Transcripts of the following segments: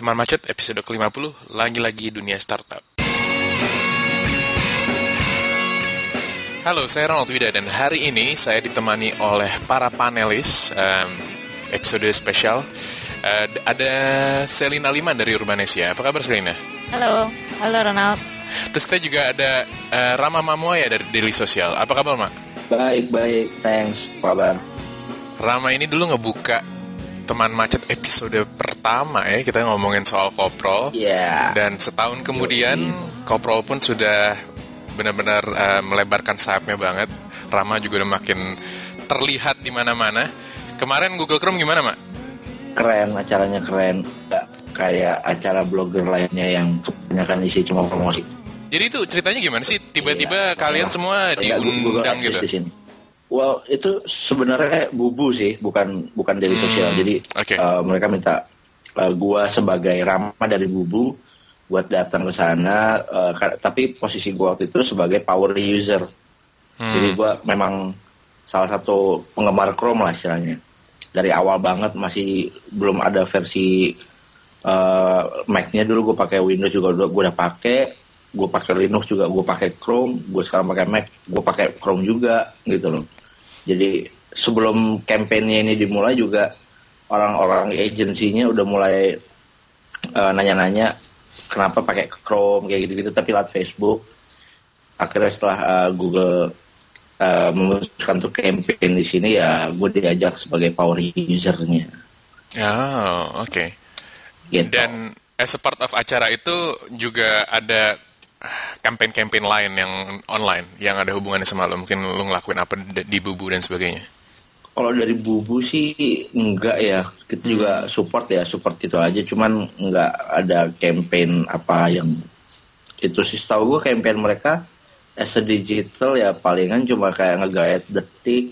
Teman Macet episode ke-50, lagi-lagi dunia startup. Halo, saya Ronald Wida dan hari ini saya ditemani oleh para panelis episode spesial. Ada Selina Liman dari Urbanesia. Apa kabar Selina? Halo Ronald. Terus kita juga ada Rama Mamuaya dari Daily Social. Apa kabar, Mak? Baik, thanks. Apa kabar? Rama ini dulu ngebuka Teman Macet episode pertama ya. Kita ngomongin soal Koprol. Yeah. Dan setahun kemudian Koprol pun sudah benar-benar melebarkan sayapnya banget. Rama juga udah makin terlihat di mana-mana. Kemarin Google Chrome gimana, Mak? Keren, acaranya keren. Nggak kayak acara blogger lainnya yang kebanyakan isi cuma promosi. Jadi itu ceritanya gimana sih? Tiba-tiba kalian semua diundang gitu? Di sini. Well, itu sebenarnya Bubu sih, bukan dari sosial. Jadi mereka minta gua sebagai Rama dari Bubu buat datang ke sana, tapi posisi gue waktu itu sebagai power user. Jadi gue memang salah satu penggemar Chrome lah istilahnya. Dari awal banget masih belum ada versi Mac-nya, dulu gue pakai Windows juga gue udah pakai. Gue pakai Linux juga, gue pakai Chrome. Gue sekarang pakai Mac, gue pakai Chrome juga gitu loh. Jadi sebelum kampanye ini dimulai juga orang-orang agensinya udah mulai nanya-nanya kenapa pakai Chrome kayak gitu-gitu, tapi lewat Facebook. Akhirnya setelah Google memutuskan untuk campaign di sini, ya gue diajak sebagai power usernya. Oh, oke. Gitu. Dan as a part of acara itu juga ada campaign lain yang online yang ada hubungannya sama lo. Mungkin lo ngelakuin apa di Bubu dan sebagainya. Kalau dari Bubu sih enggak ya, kita juga support itu aja, cuman enggak ada campaign apa yang itu sih. Setahu gue campaign mereka as a digital ya palingan cuma kayak nge-guide Detik,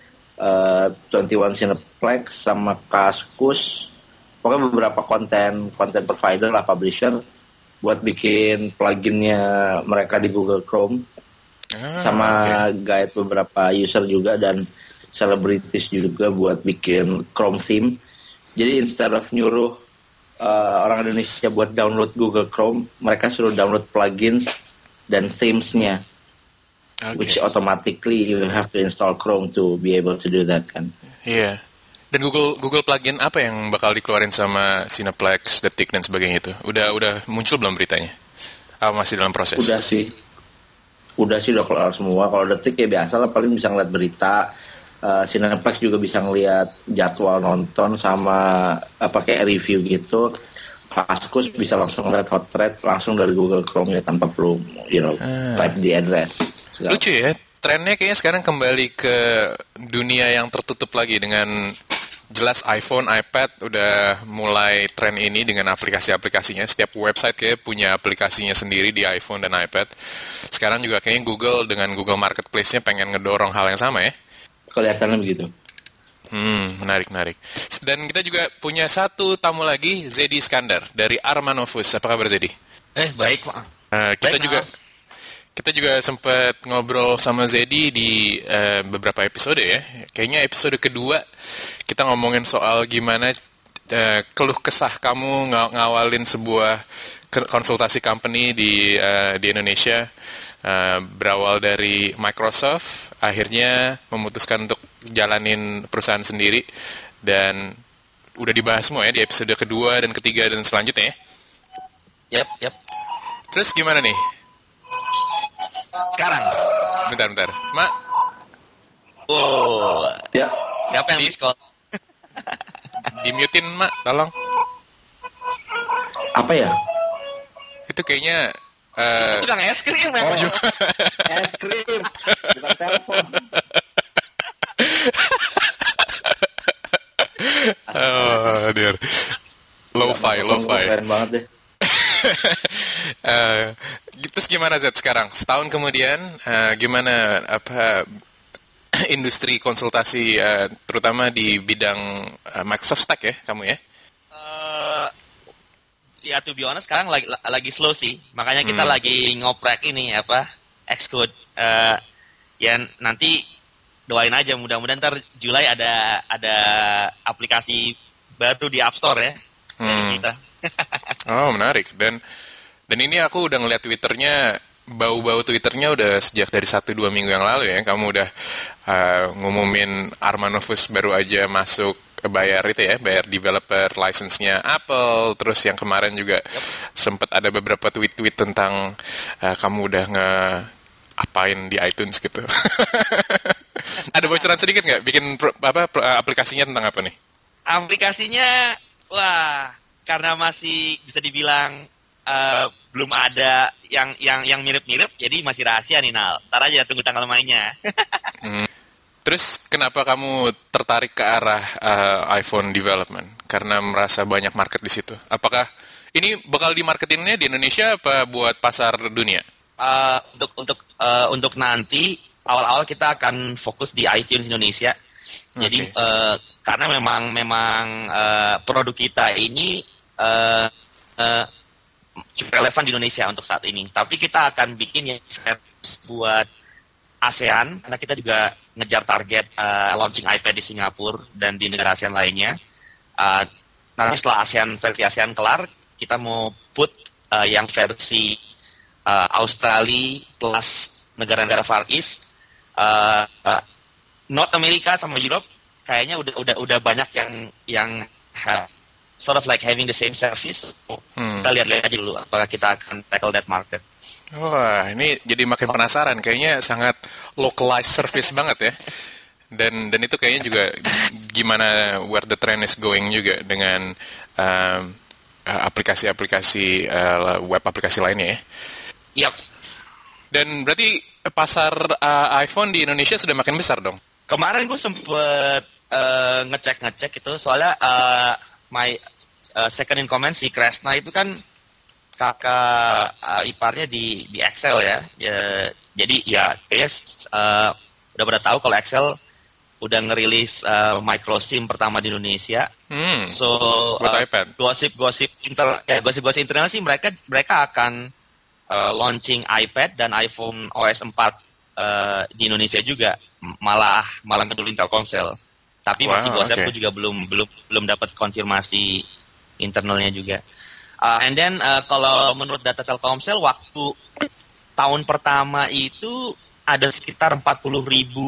21 Cineplex sama Kaskus, pokoknya beberapa konten provider lah, publisher buat bikin pluginnya mereka di Google Chrome, sama guide beberapa user juga dan selebritis juga buat bikin Chrome theme. Jadi instead of nyuruh orang Indonesia buat download Google Chrome, mereka suruh download plugins dan themes-nya, which automatically you have to install Chrome to be able to do that kan. Iya. Dan Google plugin apa yang bakal dikeluarin sama Cineplex, Detik dan sebagainya itu? Udah muncul belum beritanya? Apa masih dalam proses? Udah sih udah keluar semua. Kalau Detik ya biasa lah, paling bisa ngeliat berita. Cineplex juga bisa ngelihat jadwal nonton sama kayak review gitu. Kaskus bisa langsung ngeliat hot thread langsung dari Google Chrome ya, tanpa perlu type di address. Lucu ya, trennya kayaknya sekarang kembali ke dunia yang tertutup lagi. Dengan jelas iPhone, iPad udah mulai tren ini dengan aplikasi-aplikasinya. Setiap website kayak punya aplikasinya sendiri di iPhone dan iPad. Sekarang juga kayaknya Google dengan Google Marketplace-nya pengen ngedorong hal yang sama ya. Kelihatannya begitu. Menarik. Dan kita juga punya satu tamu lagi, Zedi Iskandar dari Armanovus. Apa kabar Zedi? Baik, Pak. Kita juga sempat ngobrol sama Zedi di beberapa episode ya. Kayaknya episode kedua kita ngomongin soal gimana keluh kesah kamu ngawalin sebuah konsultasi company di Indonesia. Berawal dari Microsoft, akhirnya memutuskan untuk jalanin perusahaan sendiri, dan udah dibahas semua ya di episode kedua dan ketiga dan selanjutnya ya. Yap. Terus gimana nih? Sekarang. Bentar. Mak. Oh. Ya. Siapa yang miss call? Di-mutein, Mak, tolong. Apa ya? Itu kayaknya Tukang es krim ya? Es krim, bukan telepon. Oh, dear. Lo-fi. Keren banget deh. Terus gimana Z sekarang? Setahun kemudian, gimana industri konsultasi, terutama di bidang Microsoft Stack ya, kamu ya? Ya, to be honest, sekarang lagi slow sih. Makanya kita lagi ngoprek ini Xcode. Ya nanti doain aja, mudah-mudahan ntar Julai ada aplikasi baru di App Store ya dari kita. Oh, menarik. Dan ini aku udah ngeliat Twitternya, bau-bau Twitternya udah sejak dari 1-2 minggu yang lalu ya. Kamu udah ngumumin Armanovus baru aja masuk bayar itu ya, bayar developer license-nya Apple. Terus yang kemarin juga sempat ada beberapa tweet-tweet tentang kamu udah apain di iTunes gitu. Ada bocoran sedikit nggak? Bikin aplikasinya tentang apa nih? Aplikasinya, wah, karena masih bisa dibilang belum ada yang mirip-mirip, jadi masih rahasia nih, Nal. Ntar aja tunggu tanggal mainnya. Terus kenapa kamu tertarik ke arah iPhone development? Karena merasa banyak market di situ. Apakah ini bakal dimarketinnya di Indonesia apa buat pasar dunia? Untuk nanti awal-awal kita akan fokus di iTunes Indonesia. Jadi karena memang produk kita ini cukup relevan di Indonesia untuk saat ini. Tapi kita akan bikin yang buat ASEAN, karena kita juga ngejar target launching iPad di Singapura dan di negara ASEAN lainnya. Nanti setelah versi ASEAN kelar, kita mau put yang versi Australia plus negara-negara Far East, North America sama Europe, kayaknya udah banyak yang sort of like having the same service. Kita lihat-lihat aja dulu apakah kita akan tackle that market. Wah, ini jadi makin penasaran. Kayaknya sangat localized service banget ya. Dan itu kayaknya juga gimana where the trend is going juga dengan aplikasi-aplikasi web aplikasi lainnya ya. Yap. Dan berarti pasar iPhone di Indonesia sudah makin besar dong? Kemarin gue sempet ngecek itu, soalnya my second in command si Kresna itu kan kakak iparnya di Excel ya. Jadi ya kayaknya udah pada tahu kalau Excel udah ngerilis micro SIM pertama di Indonesia. So gosip-gosip internal sih mereka akan launching iPad dan iPhone OS 4 di Indonesia juga, malah ngedulin Telkomsel. Tapi masih gosip, aku juga belum dapat konfirmasi internalnya juga. And then kalau menurut data Telkomsel, waktu tahun pertama itu ada sekitar 40.000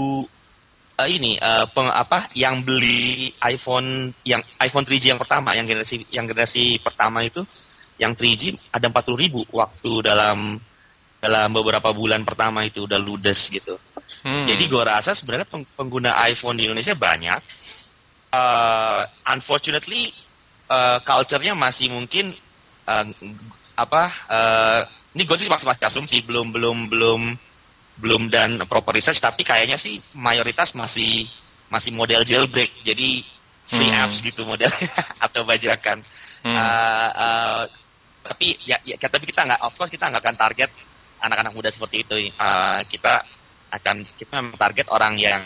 yang beli iPhone 3G yang pertama, yang generasi pertama itu, yang 3G ada 40.000 waktu dalam beberapa bulan pertama itu udah ludes gitu. Jadi gue rasa sebenarnya pengguna iPhone di Indonesia banyak. Unfortunately culture-nya masih mungkin ini gue sih masih asumsi, belum dan proper research, tapi kayaknya sih mayoritas masih model jailbreak, jadi free apps gitu modelnya atau bajakan. Tapi kita nggak akan target anak-anak muda seperti itu. Kita memang target orang yang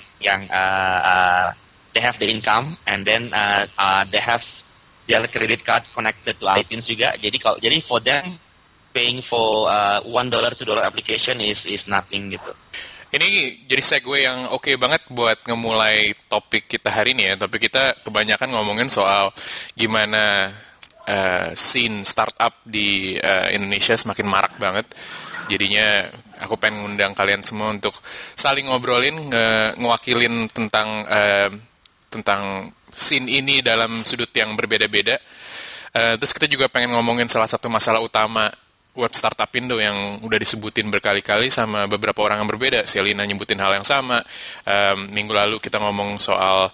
they have the income and then they have their credit card connected to iTunes juga. Jadi for them paying for $1 to $2 application is nothing gitu. Ini jadi segue yang oke banget buat ngemulai topik kita hari ini ya. Topik kita kebanyakan ngomongin soal gimana scene startup di Indonesia semakin marak banget. Jadinya aku pengen ngundang kalian semua untuk saling ngobrolin, ngewakilin tentang scene ini dalam sudut yang berbeda-beda. Terus kita juga pengen ngomongin salah satu masalah utama web startup Indo yang udah disebutin berkali-kali sama beberapa orang yang berbeda. Selina nyebutin hal yang sama. Minggu lalu kita ngomong soal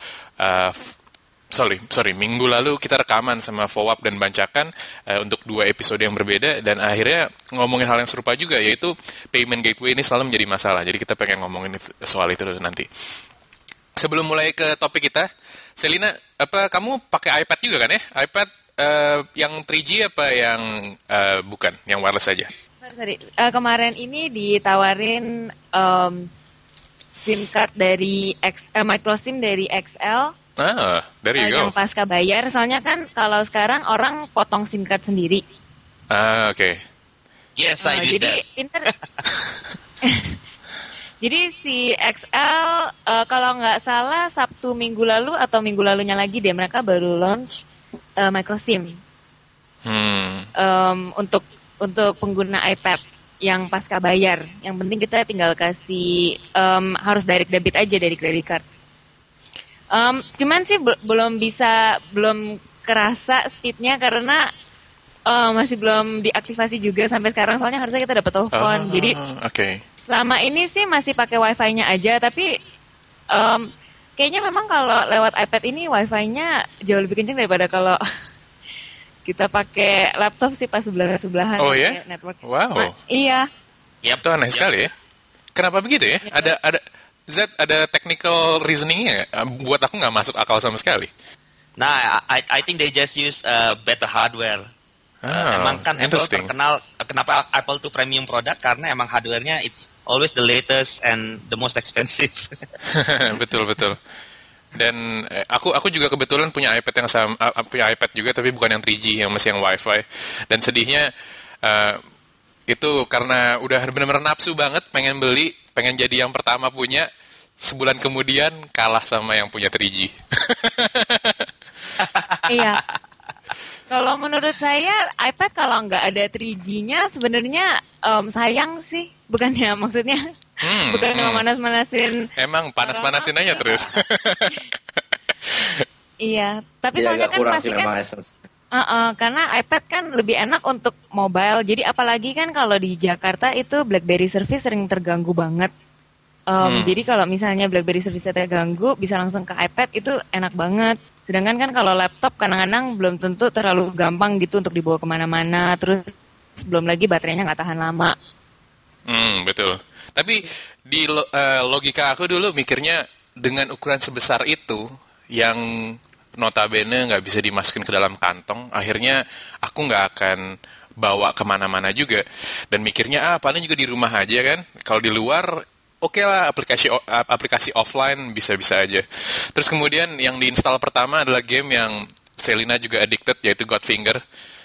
minggu lalu kita rekaman sama Fowap dan Bancakan untuk 2 episode yang berbeda, dan akhirnya ngomongin hal yang serupa juga, yaitu payment gateway ini selalu menjadi masalah. Jadi kita pengen ngomongin soal itu nanti. Sebelum mulai ke topik kita, Selina, kamu pakai iPad juga kan ya? iPad yang 3G apa yang bukan, yang wireless saja? Sorry. Kemarin ini ditawarin SIM card dari micro SIM dari XL. There you go. Yang pasca bayar, soalnya kan kalau sekarang orang potong SIM card sendiri. Oke. Yes, I did that. Jadi si XL kalau nggak salah Sabtu minggu lalu atau minggu lalunya lagi deh, mereka baru launch micro SIM. untuk pengguna iPad yang pasca bayar. Yang penting kita tinggal kasih harus direct debit aja dari credit card. Cuman sih belum kerasa speednya karena masih belum diaktifasi juga sampai sekarang, soalnya harusnya kita dapat telepon. Jadi selama ini sih masih pakai wifi-nya aja, tapi kayaknya memang kalau lewat iPad ini wifi-nya jauh lebih kenceng daripada kalau kita pakai laptop sih pas sebelahan. Oh ya? Network. Wow. Iya. Itu aneh sekali ya. Kenapa begitu ya? Ada technical reasoningnya nggak? Buat aku nggak masuk akal sama sekali. Nah, I think they just use better hardware. Emang kan Apple terkenal, kenapa Apple tuh premium product, karena emang hardware-nya it's always the latest and the most expensive. Betul. Dan aku juga kebetulan punya iPad yang sama, punya iPad juga tapi bukan yang 3G, yang masih yang WiFi. Dan sedihnya itu karena udah benar-benar nafsu banget pengen beli, pengen jadi yang pertama punya, sebulan kemudian kalah sama yang punya 3G. Iya. Kalau menurut saya iPad kalau nggak ada 3G-nya sebenarnya sayang sih, bukannya maksudnya bukannya memanas-manasin. Emang panas-panasin aja terus. Iya, tapi soalnya kan masih kan karena iPad kan lebih enak untuk mobile. Jadi apalagi kan kalau di Jakarta itu BlackBerry service sering terganggu banget. Jadi kalau misalnya BlackBerry service terganggu, bisa langsung ke iPad, itu enak banget. Sedangkan kan kalau laptop kadang-kadang belum tentu terlalu gampang gitu untuk dibawa kemana-mana. Terus belum lagi baterainya nggak tahan lama. Betul. Tapi di logika aku dulu mikirnya dengan ukuran sebesar itu, yang notabene nggak bisa dimasukin ke dalam kantong, akhirnya aku nggak akan bawa kemana-mana juga. Dan mikirnya paling juga di rumah aja kan. Kalau di luar oke lah, aplikasi offline bisa-bisa aja. Terus kemudian yang diinstal pertama adalah game yang Selina juga addicted, yaitu Godfinger.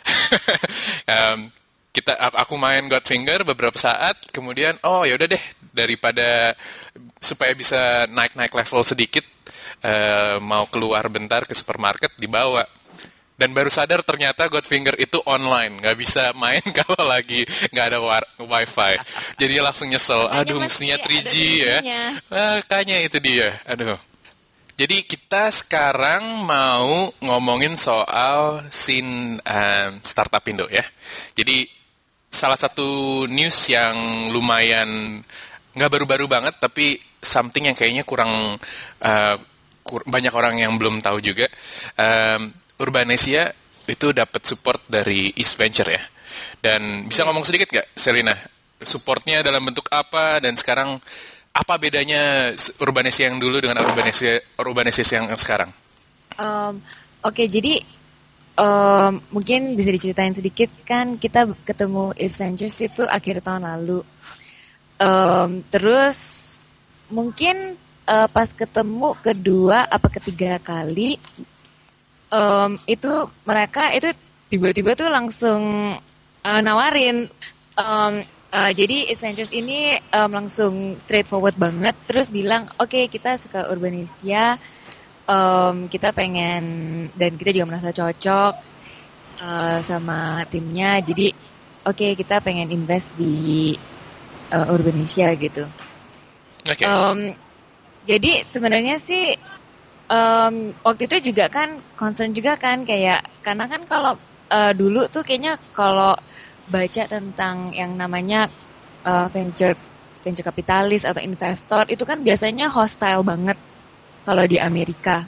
Aku main Godfinger beberapa saat, kemudian ya udah deh, daripada supaya bisa naik level sedikit, mau keluar bentar ke supermarket, dibawa. Dan baru sadar ternyata Godfinger itu online, nggak bisa main kalau lagi nggak ada wifi. Jadi langsung nyesel, mestinya 3G ya. Kayaknya itu dia, Jadi kita sekarang mau ngomongin soal scene startup Indo ya. Jadi salah satu news yang lumayan nggak baru-baru banget, tapi something yang kayaknya kurang banyak orang yang belum tahu juga. Urbanesia itu dapat support dari East Venture ya. Dan bisa ngomong sedikit nggak, Selina? Supportnya dalam bentuk apa, dan sekarang apa bedanya Urbanesia yang dulu dengan Urbanesia yang sekarang? Oke, jadi mungkin bisa diceritain sedikit kan, kita ketemu East Ventures itu akhir tahun lalu. Terus mungkin pas ketemu kedua apa ketiga kali, itu mereka itu tiba-tiba tuh langsung nawarin. Jadi East Ventures ini langsung straightforward banget, terus bilang oke, kita suka Urbanesia, kita pengen, dan kita juga merasa cocok sama timnya, jadi oke, kita pengen invest di Urbanesia gitu. Okay. Jadi sebenarnya sih waktu itu juga kan concern juga kan, kayak karena kan kalau dulu tuh kayaknya kalau baca tentang yang namanya venture kapitalis atau investor itu kan biasanya hostile banget kalau di Amerika.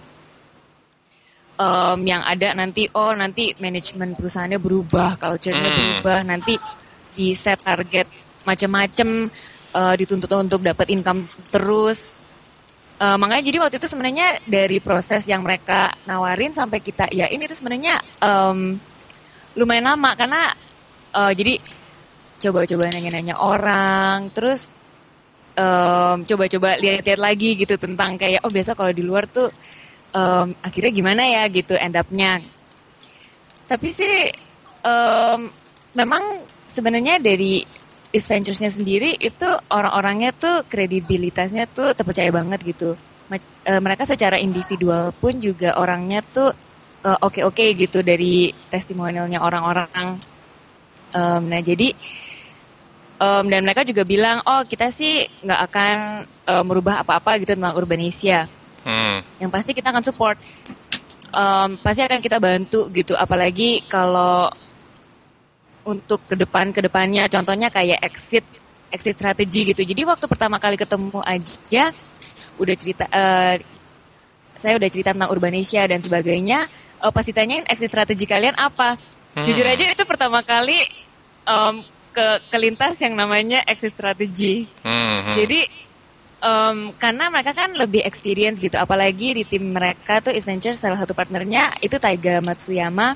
Yang ada nanti manajemen perusahaannya berubah, culture-nya berubah, nanti di set target macam-macam, dituntut untuk dapat income terus. Makanya jadi waktu itu sebenarnya dari proses yang mereka nawarin sampai kita ini tuh sebenarnya lumayan lama, karena jadi coba-coba nanya-nanya orang, terus coba-coba lihat-lihat lagi gitu tentang kayak biasa kalau di luar tuh akhirnya gimana ya gitu end up-nya. Tapi sih memang sebenarnya dari East Ventures-nya sendiri itu orang-orangnya tuh kredibilitasnya tuh terpercaya banget gitu. Mereka secara individual pun juga orangnya tuh oke-oke gitu dari testimonialnya orang-orang. Nah jadi dan mereka juga bilang, oh kita sih nggak akan merubah apa-apa gitu tentang Urbanisia. Yang pasti kita akan support, pasti akan kita bantu gitu. Apalagi kalau untuk kedepannya, contohnya kayak exit strategi gitu. Jadi waktu pertama kali ketemu aja udah cerita, saya udah cerita tentang Urbanisia dan sebagainya. Pas ditanyain exit strategi kalian apa? Jujur aja itu pertama kali kelintas yang namanya exit strategi. Jadi karena mereka kan lebih experience gitu, apalagi di tim mereka tuh East Ventures salah satu partnernya itu Taiga Matsuyama,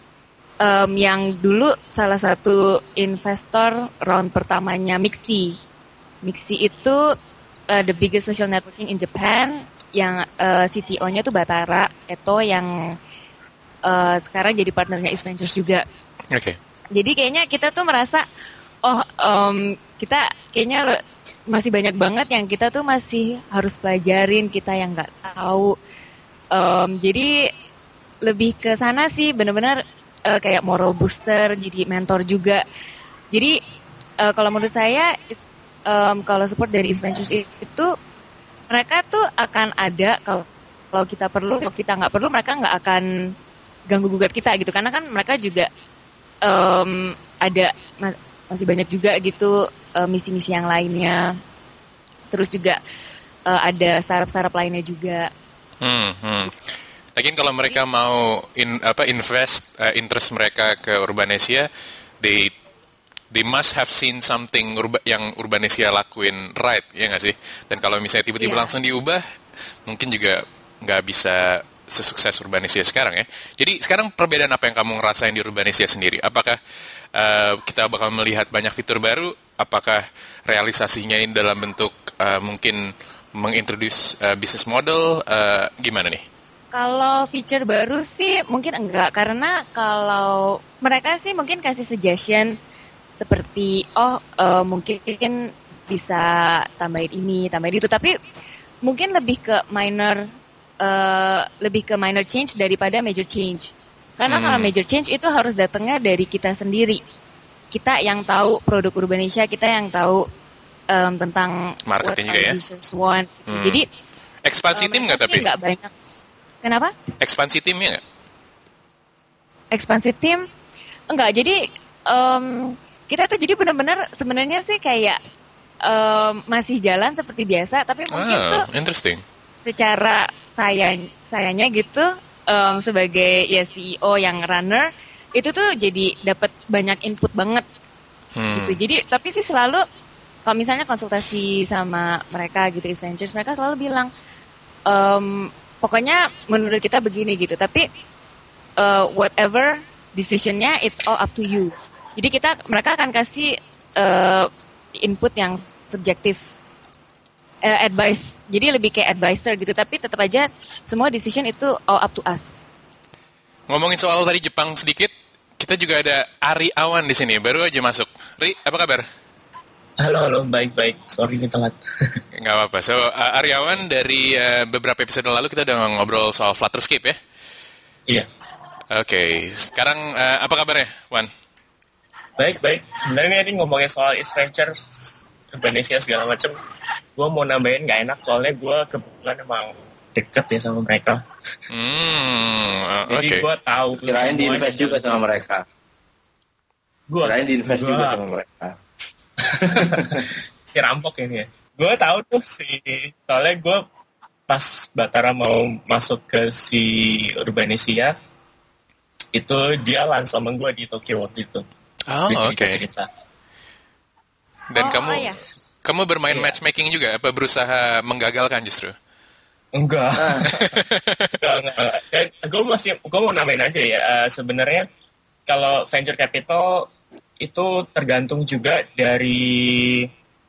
yang dulu salah satu investor round pertamanya Mixi. Mixi itu the biggest social networking in Japan, yang CTO-nya tuh Batara Eto yang sekarang jadi partnernya East Ventures juga. Oke. Jadi kayaknya kita tuh merasa, kita kayaknya masih banyak banget yang kita tuh masih harus pelajarin, kita yang nggak tahu. Jadi lebih ke sana sih, benar-benar kayak moral booster, jadi mentor juga. Jadi kalau menurut saya, kalau support dari East Ventures itu mereka tuh akan ada kalau kita perlu, kalau kita nggak perlu mereka nggak akan ganggu gugat kita gitu, karena kan mereka juga ada masih banyak juga gitu misi-misi yang lainnya, terus juga ada startup lainnya juga. Lagian kalau mereka mau invest interest mereka ke Urbanisia, they must have seen something yang Urbanisia lakuin right, ya nggak sih? Dan kalau misalnya tiba-tiba langsung diubah, mungkin juga nggak bisa sesukses Urbanisia sekarang ya. Jadi sekarang perbedaan apa yang kamu ngerasain di Urbanisia sendiri? Apakah kita bakal melihat banyak fitur baru? Apakah realisasinya ini dalam bentuk mungkin mengintroduce business model? Gimana nih? Kalau feature baru sih mungkin enggak, karena kalau mereka sih mungkin kasih suggestion seperti mungkin bisa tambahin ini, tambahin itu, tapi mungkin lebih ke minor change daripada major change. Karena kalau major change itu harus datangnya dari kita sendiri. Kita yang tahu produk Urbanisia, kita yang tahu tentang marketing what juga our users want. Jadi ekspansi tim nggak tapi? Nggak banyak. Kenapa? Ekspansi timnya nggak? Ekspansi tim enggak. Jadi kita tuh jadi benar-benar sebenarnya sih kayak masih jalan seperti biasa, tapi mungkin tuh interesting. Secara sayanya gitu sebagai ya CEO yang runner itu tuh jadi dapat banyak input banget gitu. Jadi tapi sih selalu kalau misalnya konsultasi sama mereka gitu East Ventures, mereka selalu bilang pokoknya menurut kita begini gitu, tapi whatever decisionnya it's all up to you. Jadi mereka akan kasih input yang subjektif, advice. Jadi lebih kayak advisor gitu, tapi tetap aja semua decision itu all up to us. Ngomongin soal tadi Jepang sedikit, kita juga ada Ari Awan di sini, baru aja masuk. Ri, apa kabar? Halo, baik. Sorry ini telat. Nggak apa-apa. So, Ari Awan dari beberapa episode lalu kita udah ngobrol soal Flutterscape ya? Iya. Oke, sekarang apa kabarnya, Wan? Baik. Sebenarnya ini ngomongin soal East Ventures, Urbanisia segala macam. Gue mau nambahin nggak enak, soalnya gue kebetulan emang deket ya sama mereka. Jadi gue tahu. Kirain di-invest juga sama mereka. Kirain di-invest juga sama mereka. Si rampok ini ya. Gue tahu tuh soalnya gue pas Batara mau masuk ke si Urbanisia, itu dia lunch sama gue di Tokyo waktu itu. Oke. Dan kamu bermain matchmaking juga? Apa berusaha menggagalkan justru? Enggak. Gue mau namain aja ya. Sebenarnya kalau venture capital itu tergantung juga dari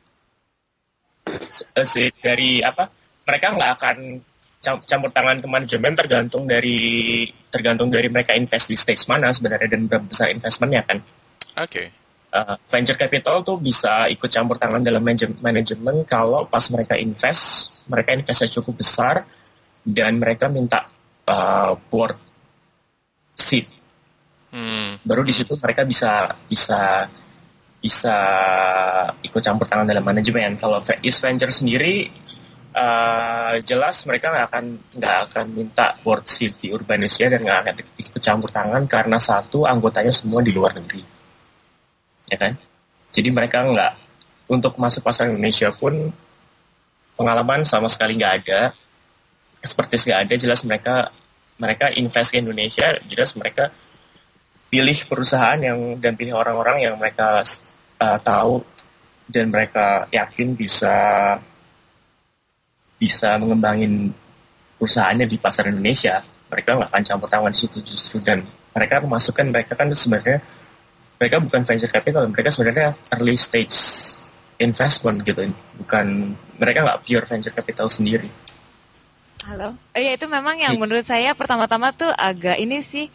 apa? Mereka nggak akan campur tangan ke manajemen, tergantung dari mereka invest di stage mana sebenarnya dan berapa besar investmentnya kan. Oke. Venture capital tuh bisa ikut campur tangan dalam manajemen kalau pas mereka investnya cukup besar dan mereka minta board seat. Baru di situ mereka bisa ikut campur tangan dalam manajemen. Kalau East Venture sendiri jelas mereka nggak akan minta board seat di Urbanesia dan nggak akan ikut campur tangan karena satu, anggotanya semua di luar negeri, ya kan? Jadi mereka nggak, untuk masuk pasar Indonesia pun pengalaman sama sekali nggak ada, expertise nggak ada. Jelas mereka invest ke Indonesia, jelas mereka pilih perusahaan dan pilih orang-orang yang mereka tahu dan mereka yakin bisa mengembangin perusahaannya di pasar Indonesia. Mereka nggak akan campur tangan di situ justru, dan mereka memasukkan, mereka kan sebenarnya mereka bukan venture capital, mereka sebenarnya early stage investment gitu, bukan, mereka nggak pure venture capital sendiri. Halo, ya itu memang yang menurut saya pertama-tama tuh agak ini sih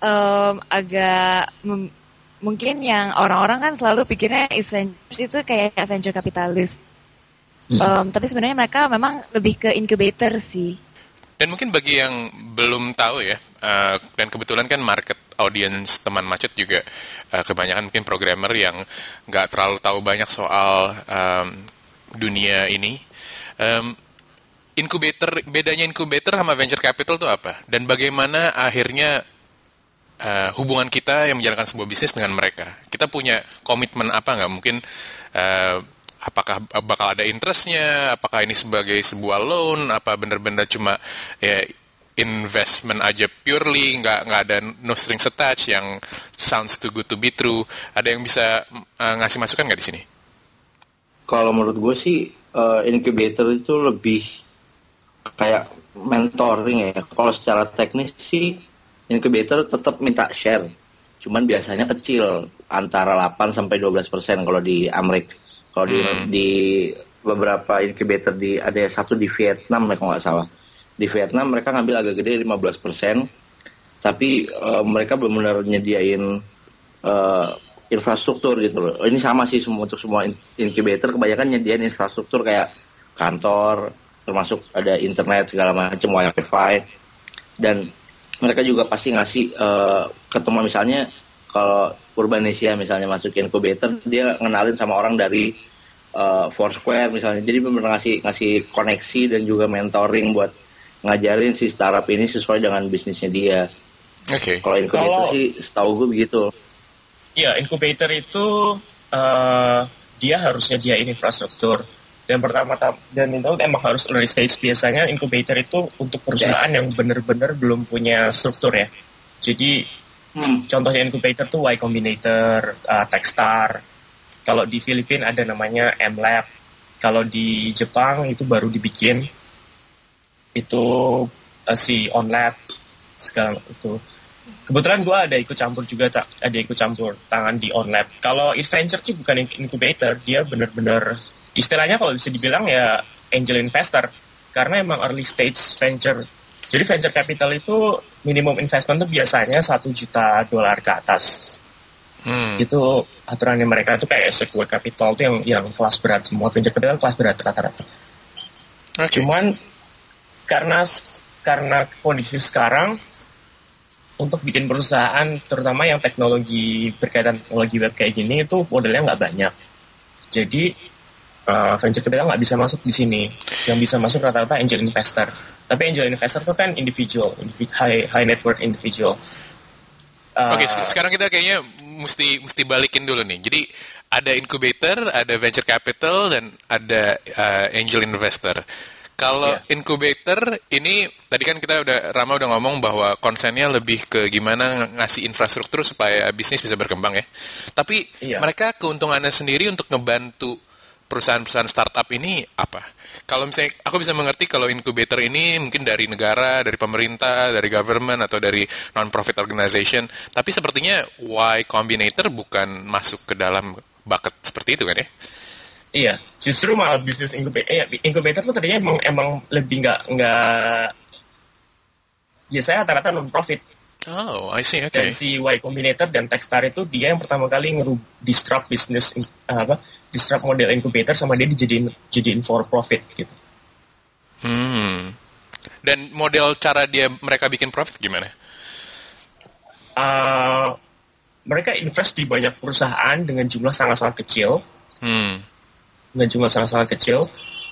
mungkin yang orang-orang kan selalu pikirnya East Ventures itu kayak venture kapitalis. Tapi sebenarnya mereka memang lebih ke incubator sih. Dan mungkin bagi yang belum tahu ya, dan kebetulan kan market audience teman macet juga kebanyakan mungkin programmer yang nggak terlalu tahu banyak soal dunia ini. Bedanya incubator sama venture capital itu apa? Dan bagaimana akhirnya hubungan kita yang menjalankan sebuah bisnis dengan mereka? Kita punya komitmen apa nggak? Mungkin apakah bakal ada interest-nya? Apakah ini sebagai sebuah loan? Apa benar-benar cuma ya investment aja purely, nggak ada no strings attached yang sounds too good to be true? Ada yang bisa ngasih masukan nggak di sini? Kalau menurut gue sih incubator itu lebih kayak mentoring ya. Kalau secara teknis sih incubator tetap minta share, cuman biasanya kecil, antara 8-12% kalau di Amerika. Kalau di beberapa incubator ada satu di Vietnam, kalau nggak salah. Di Vietnam mereka ngambil agak gede 15%, tapi mereka benar-benar nyediain infrastruktur gitu loh. Ini sama sih untuk semua incubator, kebanyakan nyediain infrastruktur kayak kantor, termasuk ada internet segala macam, wifi, dan mereka juga pasti ngasih ketemu, misalnya kalau Urbanesia misalnya masuk incubator, dia ngenalin sama orang dari Foursquare misalnya, jadi benar-benar ngasih koneksi dan juga mentoring buat ngajarin si startup ini sesuai dengan bisnisnya dia. Oke. Kalau incubator sih setahu gue begitu. Iya, incubator itu dia harus nyediain infrastruktur. Dan itu emang harus early stage. Biasanya incubator itu untuk perusahaan yang benar-benar belum punya struktur ya. Jadi contohnya incubator tuh Y Combinator, Techstar. Kalau di Filipina ada namanya M-Lab. Kalau di Jepang itu baru dibikin. Itu si OnLab segala itu. Kebetulan gue ada ikut campur tangan di OnLab. Kalau East Venture sih bukan incubator, dia benar-benar istilahnya kalau bisa dibilang ya angel investor, karena emang early stage venture. Jadi venture capital itu minimum investment tuh biasanya $1 juta ke atas. Itu aturannya mereka itu kayak secure capital tuh yang kelas berat, semua venture capital kelas berat rata-rata. Okay. Cuman karena kondisi sekarang untuk bikin perusahaan terutama yang berkaitan teknologi web kayak gini itu modelnya nggak banyak. Jadi venture capital nggak bisa masuk di sini. Yang bisa masuk rata-rata angel investor. Tapi angel investor itu kan individual, high net worth individual. Oke, sekarang kita kayaknya mesti balikin dulu nih. Jadi ada incubator, ada venture capital, dan ada angel investor. Kalau incubator ini tadi kan Rama udah ngomong bahwa konsennya lebih ke gimana ngasih infrastruktur supaya bisnis bisa berkembang ya. Tapi mereka keuntungannya sendiri untuk ngebantu perusahaan-perusahaan startup ini apa? Kalau misalnya aku bisa mengerti kalau incubator ini mungkin dari negara, dari pemerintah, dari government atau dari non-profit organization. Tapi sepertinya Y Combinator bukan masuk ke dalam bucket seperti itu kan ya? Iya, justru malah bisnis incubator tuh tadinya emang lebih nggak biasanya rata-rata non-profit. Oh, I see. Okay. Dan si Y Combinator dan Techstar itu dia yang pertama kali disrupt bisnis disrupt model incubator sama dia dijadiin for profit gitu. Dan model cara mereka bikin profit gimana? mereka invest di banyak perusahaan dengan jumlah sangat-sangat kecil. Dengan jumlah sangat-sangat kecil.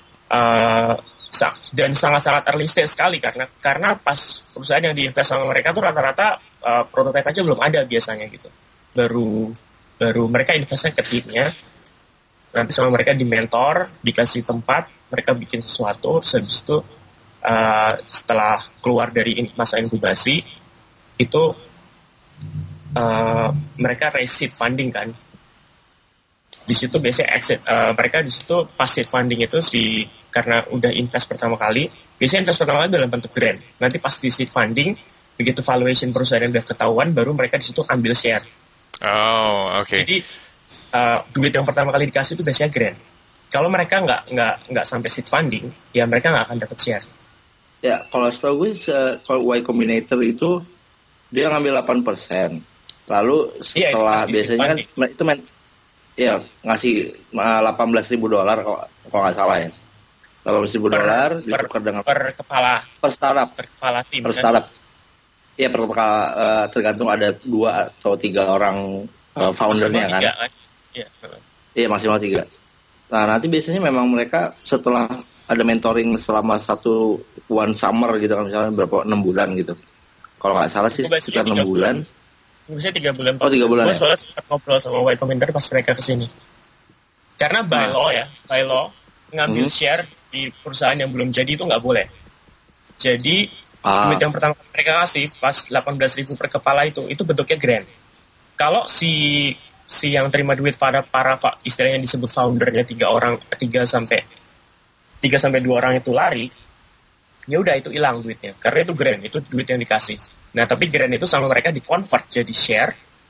Dan sangat-sangat early stage sekali karena pas perusahaan yang diinvest sama mereka tuh rata-rata prototipe aja belum ada biasanya gitu. Baru mereka investnya ke timnya, nanti sama mereka di mentor, dikasih tempat, mereka bikin sesuatu, terus habis itu setelah keluar dari masa inkubasi itu mereka raise funding kan. Di situ biasanya exit, mereka di situ passive funding itu karena udah invest pertama kali, biasanya invest pertama kali dalam bentuk grant. Nanti pas di seed funding, begitu valuation perusahaan yang udah ketahuan, baru mereka di situ ambil share. Oh, oke. Jadi duit yang pertama kali dikasih itu biasanya grant. Kalau mereka nggak sampai seed funding, ya mereka nggak akan dapat share. Ya, kalau setahu gue, kalau Y Combinator itu dia ngambil 8%. Lalu setelah biasanya kan itu ngasih $18,000 kalau nggak salah ya. $18,000 ditukar dengan per kepala startup. Per kepala tim. Per startup. Iya, per kepala, tergantung ada 2 atau 3 orang foundernya kan. Iya, maksimal 3. Nah, nanti biasanya memang mereka setelah ada mentoring selama one summer gitu kan, misalnya berapa 6 bulan gitu. Kalau nggak salah sih sekitar 6 bulan. Biasanya 3 bulan. Oh, 3 bulan. Gue soalnya sempat ngobrol sama Y Combinator pas mereka kesini. Karena by law ngambil share di perusahaan yang belum jadi itu nggak boleh. Jadi duit yang pertama mereka kasih pas 18,000 per kepala itu bentuknya grant. Kalau si yang terima duit para istilahnya disebut foundernya 3 sampai 2 orang itu lari, ya udah itu hilang duitnya. Karena itu grant, itu duit yang dikasih. Nah, tapi grant itu sama mereka di-convert jadi share,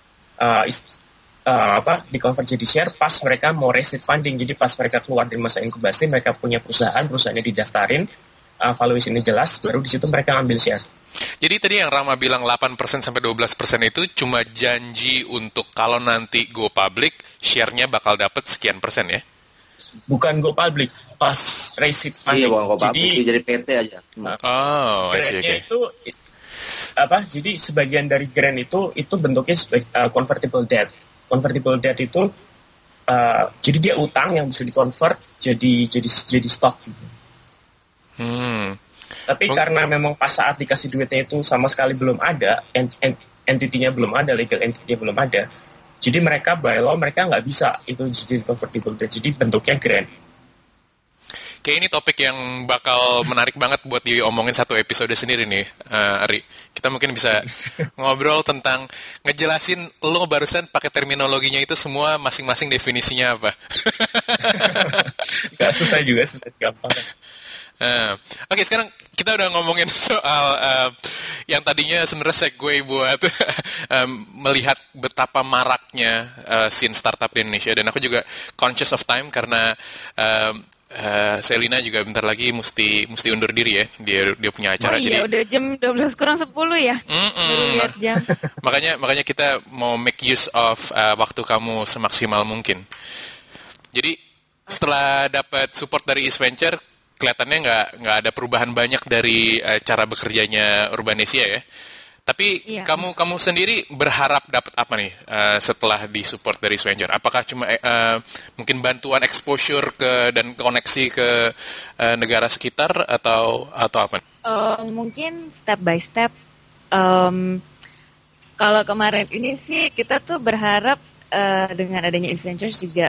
di-convert jadi share pas mereka mau raise funding. Jadi pas mereka keluar dari masa inkubasi, mereka punya perusahaannya didaftarin, valuation-nya jelas, baru di situ mereka ambil share. Jadi tadi yang Rama bilang 8% sampai 12% itu cuma janji untuk kalau nanti go public, share-nya bakal dapat sekian persen ya? Bukan go public, pas raise funding. Iya, bukan go public, jadi PT aja. Oh, I see, okay. Itu jadi sebagian dari grant itu bentuknya convertible debt. Convertible debt itu jadi dia utang yang bisa di-convert jadi stock gitu. Tapi karena memang pas saat dikasih duitnya itu sama sekali belum ada, entity-nya belum ada, legal entity-nya belum ada, jadi mereka by law mereka nggak bisa itu jadi convertible debt, jadi bentuknya grant. Kayak ini topik yang bakal menarik banget buat diomongin satu episode sendiri nih, Ari. Kita mungkin bisa ngobrol tentang ngejelasin lo barusan pakai terminologinya itu semua masing-masing definisinya apa. Gak susah juga, sudah gampang. Oke, sekarang kita udah ngomongin soal yang tadinya sebenarnya segue buat melihat betapa maraknya scene startup di Indonesia, dan aku juga conscious of time karena Selina juga bentar lagi mesti undur diri ya, dia punya acara. Jadi udah jam 12 kurang 10 ya. Baru lihat jam. makanya kita mau make use of waktu kamu semaksimal mungkin. Jadi setelah dapat support dari East Venture, kelihatannya nggak ada perubahan banyak dari cara bekerjanya Urbanesia ya. Tapi kamu sendiri berharap dapat apa nih setelah disupport dari East Venture? Apakah cuma mungkin bantuan exposure dan koneksi ke negara sekitar atau apa? Mungkin step by step. Kalau kemarin ini sih kita tuh berharap dengan adanya East Venture juga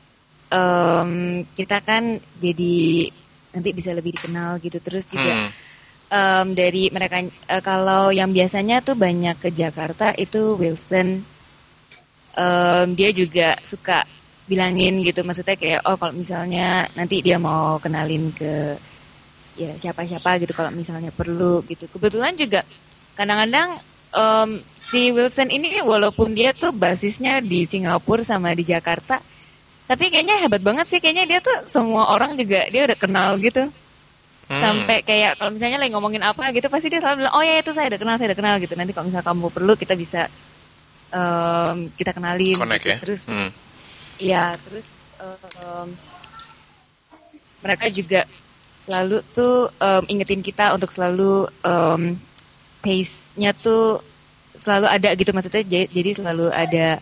kita kan jadi nanti bisa lebih dikenal gitu, terus juga dari mereka kalau yang biasanya tuh banyak ke Jakarta itu Wilson, dia juga suka bilangin gitu, maksudnya kayak kalau misalnya nanti dia mau kenalin ke ya siapa-siapa gitu kalau misalnya perlu gitu. Kebetulan juga kadang-kadang si Wilson ini walaupun dia tuh basisnya di Singapura sama di Jakarta, tapi kayaknya hebat banget sih, kayaknya dia tuh semua orang juga dia udah kenal gitu. Sampai kayak kalau misalnya lagi ngomongin apa gitu pasti dia selalu bilang, oh ya itu saya udah kenal gitu. Nanti kalau misalnya kamu perlu kita bisa kita kenalin. Connect gitu. ya. Terus terus mereka juga selalu tuh ingetin kita untuk selalu pace-nya tuh selalu ada gitu, maksudnya jadi selalu ada,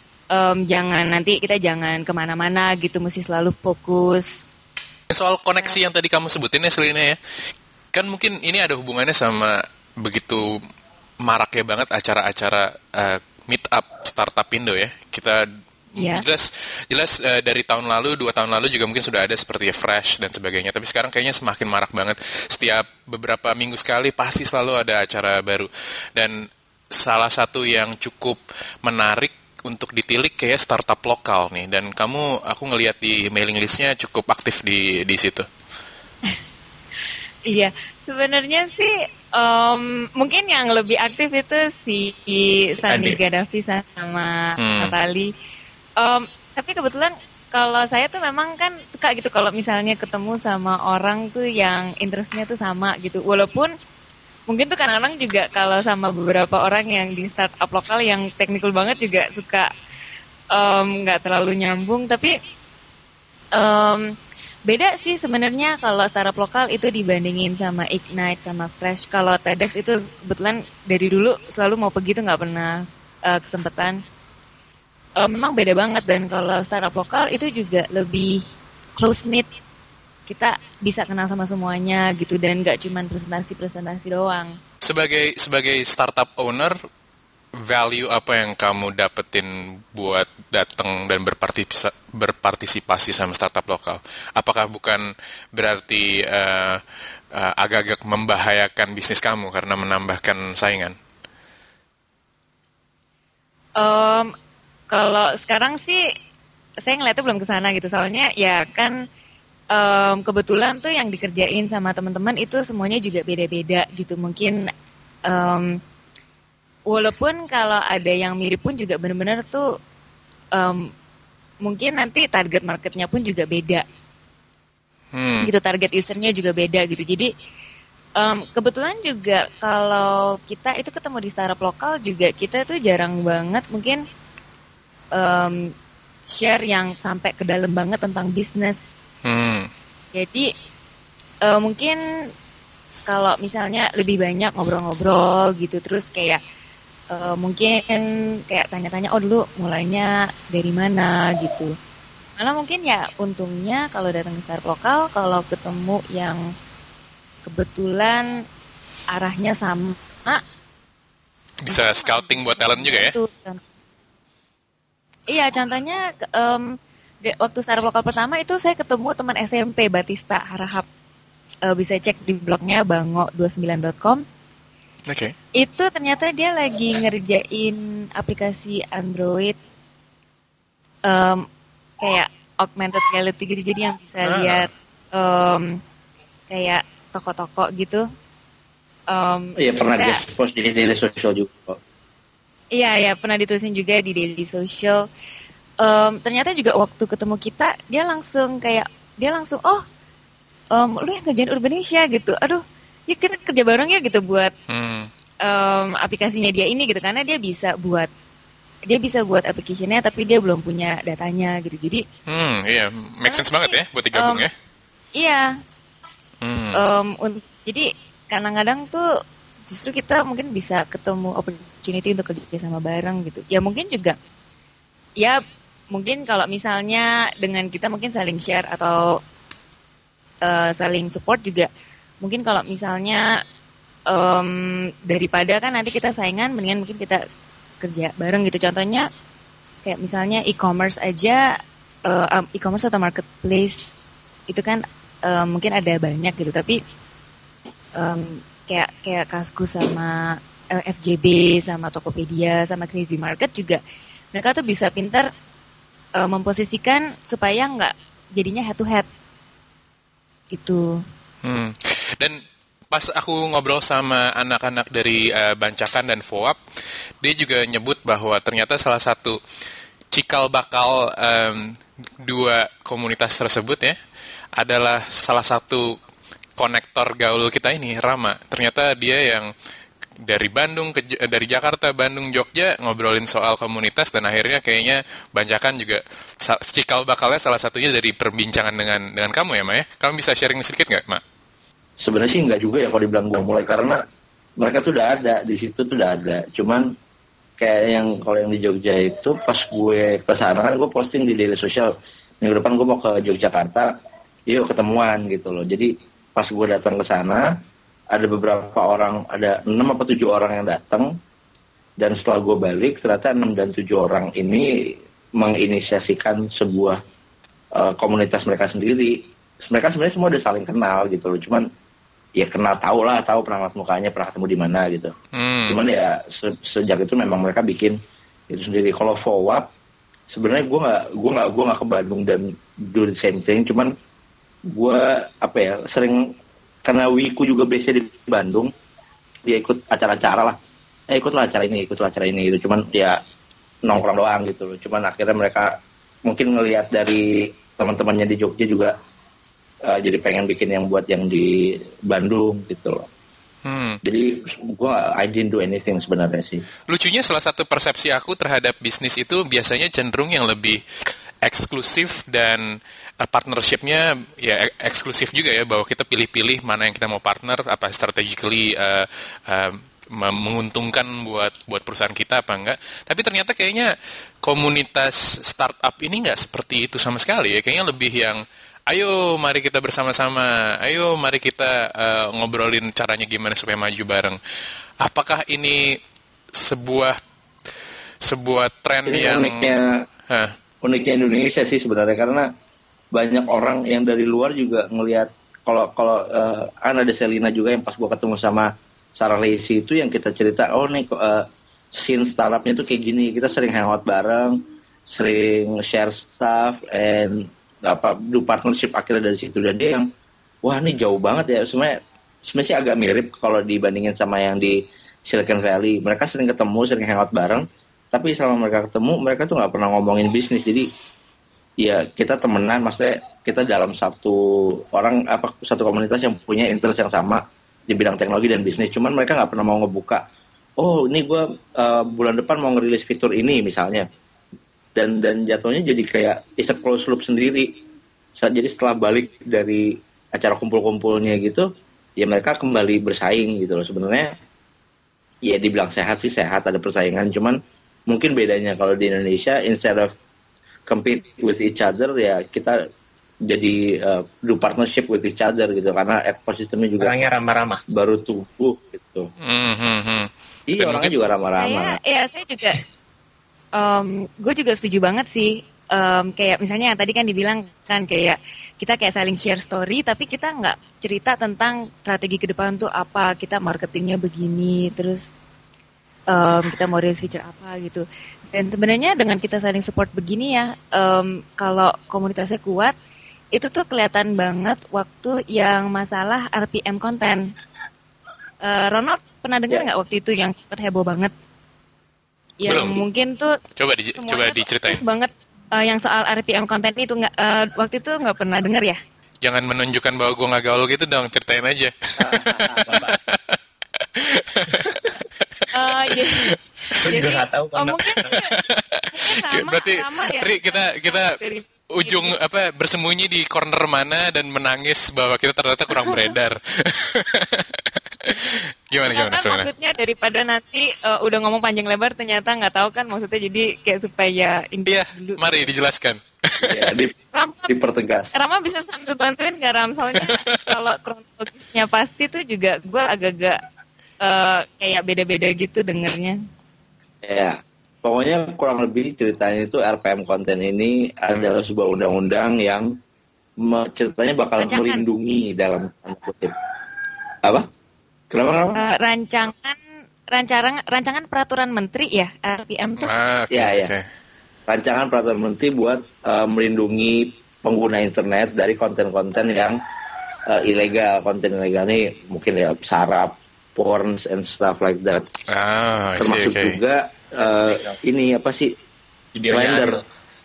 jangan kemana-mana gitu, mesti selalu fokus. Soal koneksi yang tadi kamu sebutin ya Selina ya, kan mungkin ini ada hubungannya sama begitu maraknya banget acara-acara meet up startup Indo ya. Kita jelas dari tahun lalu, 2 tahun lalu juga mungkin sudah ada seperti Fresh dan sebagainya. Tapi sekarang kayaknya semakin marak banget. Setiap beberapa minggu sekali pasti selalu ada acara baru. Dan salah satu yang cukup menarik untuk ditilik kayak startup lokal nih. Dan aku ngelihat di mailing listnya cukup aktif di situ. Iya, sebenarnya sih mungkin yang lebih aktif itu si Sandi Gaddafi sama Natali. Tapi kebetulan kalau saya tuh memang kan suka gitu kalau misalnya ketemu sama orang tuh yang interestnya tuh sama gitu. Walaupun mungkin tuh kadang-kadang juga kalau sama beberapa orang yang di startup lokal yang technical banget juga suka nggak terlalu nyambung. Tapi beda sih sebenarnya kalau startup lokal itu dibandingin sama Ignite sama Fresh. Kalau TEDx itu kebetulan dari dulu selalu mau pergi tuh nggak pernah kesempatan. Memang beda banget, dan kalau startup lokal itu juga lebih close knit. Kita bisa kenal sama semuanya gitu, dan nggak cuma presentasi doang. Sebagai startup owner, value apa yang kamu dapetin buat datang dan berpartisipasi sama startup lokal? Apakah bukan berarti agak-agak membahayakan bisnis kamu karena menambahkan saingan? Kalau sekarang sih saya ngeliatnya belum ke sana gitu, soalnya ya kan kebetulan tuh yang dikerjain sama teman-teman itu semuanya juga beda-beda gitu. Mungkin walaupun kalau ada yang mirip pun juga benar-benar tuh mungkin nanti target marketnya pun juga beda. Gitu, target usernya juga beda gitu. Jadi kebetulan juga kalau kita itu ketemu di startup lokal juga kita tuh jarang banget mungkin share yang sampai ke dalam banget tentang bisnis. Jadi mungkin kalau misalnya lebih banyak ngobrol-ngobrol gitu, terus kayak mungkin kayak tanya-tanya, oh dulu mulainya dari mana gitu. Karena mungkin ya untungnya kalau datang ke startup lokal, kalau ketemu yang kebetulan arahnya sama, bisa scouting buat talent juga ya? Iya, contohnya waktu startup lokal pertama itu saya ketemu teman SMP, Batista Harahap. Bisa cek di blognya bango29.com. Oke. Itu ternyata dia lagi ngerjain aplikasi Android kayak augmented reality gitu, jadi yang bisa lihat kayak toko-toko gitu. Iya, pernah dia post di Daily Social juga. Iya, pernah ditulisin juga di Daily Social. Ternyata juga waktu ketemu kita, dia langsung lu yang kerjain Urbanesia gitu. Aduh, ya kita kerja bareng ya gitu buat aplikasinya dia ini gitu, karena dia bisa buat aplikasinya tapi dia belum punya datanya gitu. Jadi iya, make sense banget ya buat digabung ya. Iya. Jadi kadang-kadang tuh justru kita mungkin bisa ketemu opportunity untuk kerja sama bareng gitu. Ya mungkin juga, ya mungkin kalau misalnya dengan kita mungkin saling share atau saling support juga. Mungkin kalau misalnya daripada kan nanti kita saingan, mendingan mungkin kita kerja bareng gitu. Contohnya kayak misalnya e-commerce aja, e-commerce atau marketplace itu kan mungkin ada banyak gitu, tapi kayak Kaskus sama FJB sama Tokopedia sama Crazy Market juga, mereka tuh bisa pintar memposisikan supaya nggak jadinya head to head gitu. Dan pas aku ngobrol sama anak-anak dari Bancakan dan FOAP, dia juga nyebut bahwa ternyata salah satu cikal bakal dua komunitas tersebut ya adalah salah satu konektor gaul kita ini, Rama. Ternyata dia yang dari dari Jakarta, Bandung, Jogja ngobrolin soal komunitas, dan akhirnya kayaknya Bancakan juga cikal bakalnya salah satunya dari perbincangan dengan kamu ya, Ma ya. Kamu bisa sharing sedikit nggak, Ma? Sebenarnya sih nggak juga ya kalau dibilang gua mulai, karena mereka tuh udah ada di situ tuh udah ada. Cuman kayak yang kalau yang di Jogja itu pas gue kesana kan gue posting di daily social minggu depan gue mau ke Yogyakarta, yuk ketemuan gitu loh. Jadi pas gue datang ke sana ada beberapa orang, ada 6 atau 7 orang yang datang, dan setelah gue balik ternyata 6 dan 7 orang ini menginisiasikan sebuah komunitas mereka sendiri. Mereka sebenarnya semua udah saling kenal gitu loh, cuman ya kenal tahu pernah lihat mukanya, pernah ketemu di mana gitu. Cuman ya sejak itu memang mereka bikin itu sendiri. Kalau FOWAP sebenarnya gue nggak ke Bandung dan do the same thing, cuman gue sering karena Wiku juga biasanya di Bandung, dia ikut acara-acara lah, ikutlah acara ini gitu. Cuman ya nongkrong doang gitu loh. Cuman akhirnya mereka mungkin ngelihat dari teman-temannya di Jogja juga jadi pengen bikin yang buat yang di Bandung gitu loh. Jadi I didn't do anything sebenarnya sih. Lucunya salah satu persepsi aku terhadap bisnis itu biasanya cenderung yang lebih eksklusif dan partnership-nya ya eksklusif juga ya, bahwa kita pilih-pilih mana yang kita mau partner, apa strategically menguntungkan buat perusahaan kita apa enggak. Tapi ternyata kayaknya komunitas startup ini enggak seperti itu sama sekali ya. Kayaknya lebih yang ayo mari kita bersama-sama, ayo mari kita ngobrolin caranya gimana supaya maju bareng. Apakah ini sebuah tren ini yang uniknya Indonesia sih sebenarnya, karena banyak orang yang dari luar juga ngelihat kalau kan ada Selina juga yang pas gua ketemu sama Sarah Lacy itu yang kita cerita, scene startupnya tuh kayak gini, kita sering hangout bareng, sering share stuff and do partnership akhirnya dari situ. Dan dia yang wah ini jauh banget ya, sebenarnya sih agak mirip kalau dibandingin sama yang di Silicon Valley. Mereka sering ketemu, sering hangout bareng, tapi selama mereka ketemu mereka tuh nggak pernah ngomongin bisnis. Jadi ya kita temenan, maksudnya kita dalam satu komunitas yang punya interest yang sama di bidang teknologi dan bisnis. Cuman mereka nggak pernah mau ngebuka, ini gue bulan depan mau ngerilis fitur ini misalnya. Dan jatuhnya jadi kayak is a closed loop sendiri. Jadi setelah balik dari acara kumpul-kumpulnya gitu, ya mereka kembali bersaing gitu loh. Sebenarnya ya dibilang sehat sih sehat, ada persaingan. Cuman mungkin bedanya kalau di Indonesia instead of compete with each other, ya kita jadi do partnership with each other gitu, karena ekosistemnya juga orangnya ramah-ramah, baru tumbuh gitu. Iya, orangnya juga ramah-ramah. Saya juga gue juga setuju banget sih. Kayak misalnya tadi kan dibilang kan kayak kita kayak saling share story, tapi kita nggak cerita tentang strategi ke depan tuh apa, kita marketingnya begini, terus kita mau rilis feature apa gitu. Dan sebenarnya dengan kita saling support begini ya, kalau komunitasnya kuat, itu tuh kelihatan banget waktu yang masalah RPM konten. Ronald pernah dengar nggak waktu itu yang sempat heboh banget? Yang Belum. Mungkin tuh coba diceritain banget yang soal RPM konten itu waktu itu nggak pernah dengar ya? Jangan menunjukkan bahwa gue nggak gaul gitu dong, ceritain aja. Gue juga nggak tahu kan. Mungkin Berarti ya. Ri, kita ujung bersembunyi di corner mana dan menangis bahwa kita ternyata kurang beredar. Gimana sebenarnya? Maksudnya daripada nanti udah ngomong panjang lebar ternyata nggak tahu kan maksudnya, jadi kayak supaya Iya, dulu. mari dijelaskan. Ya, dipertegas. Rama bisa sambil bantuin nggak Ram? Soalnya kalau kronologisnya pasti tuh juga gue agak-agak kayak beda-beda gitu dengernya. Ya, pokoknya kurang lebih ceritanya itu RPM konten ini adalah sebuah undang-undang yang ceritanya bakal melindungi dalam tanda kutip. Apa? Kenapa? Rancangan peraturan menteri ya RPM tuh. Okay. Rancangan peraturan menteri buat melindungi pengguna internet dari konten-konten yang ilegal. Konten ilegal ini mungkin ya sarap, porns and stuff like that. Termasuk juga ini apa sih? Slender.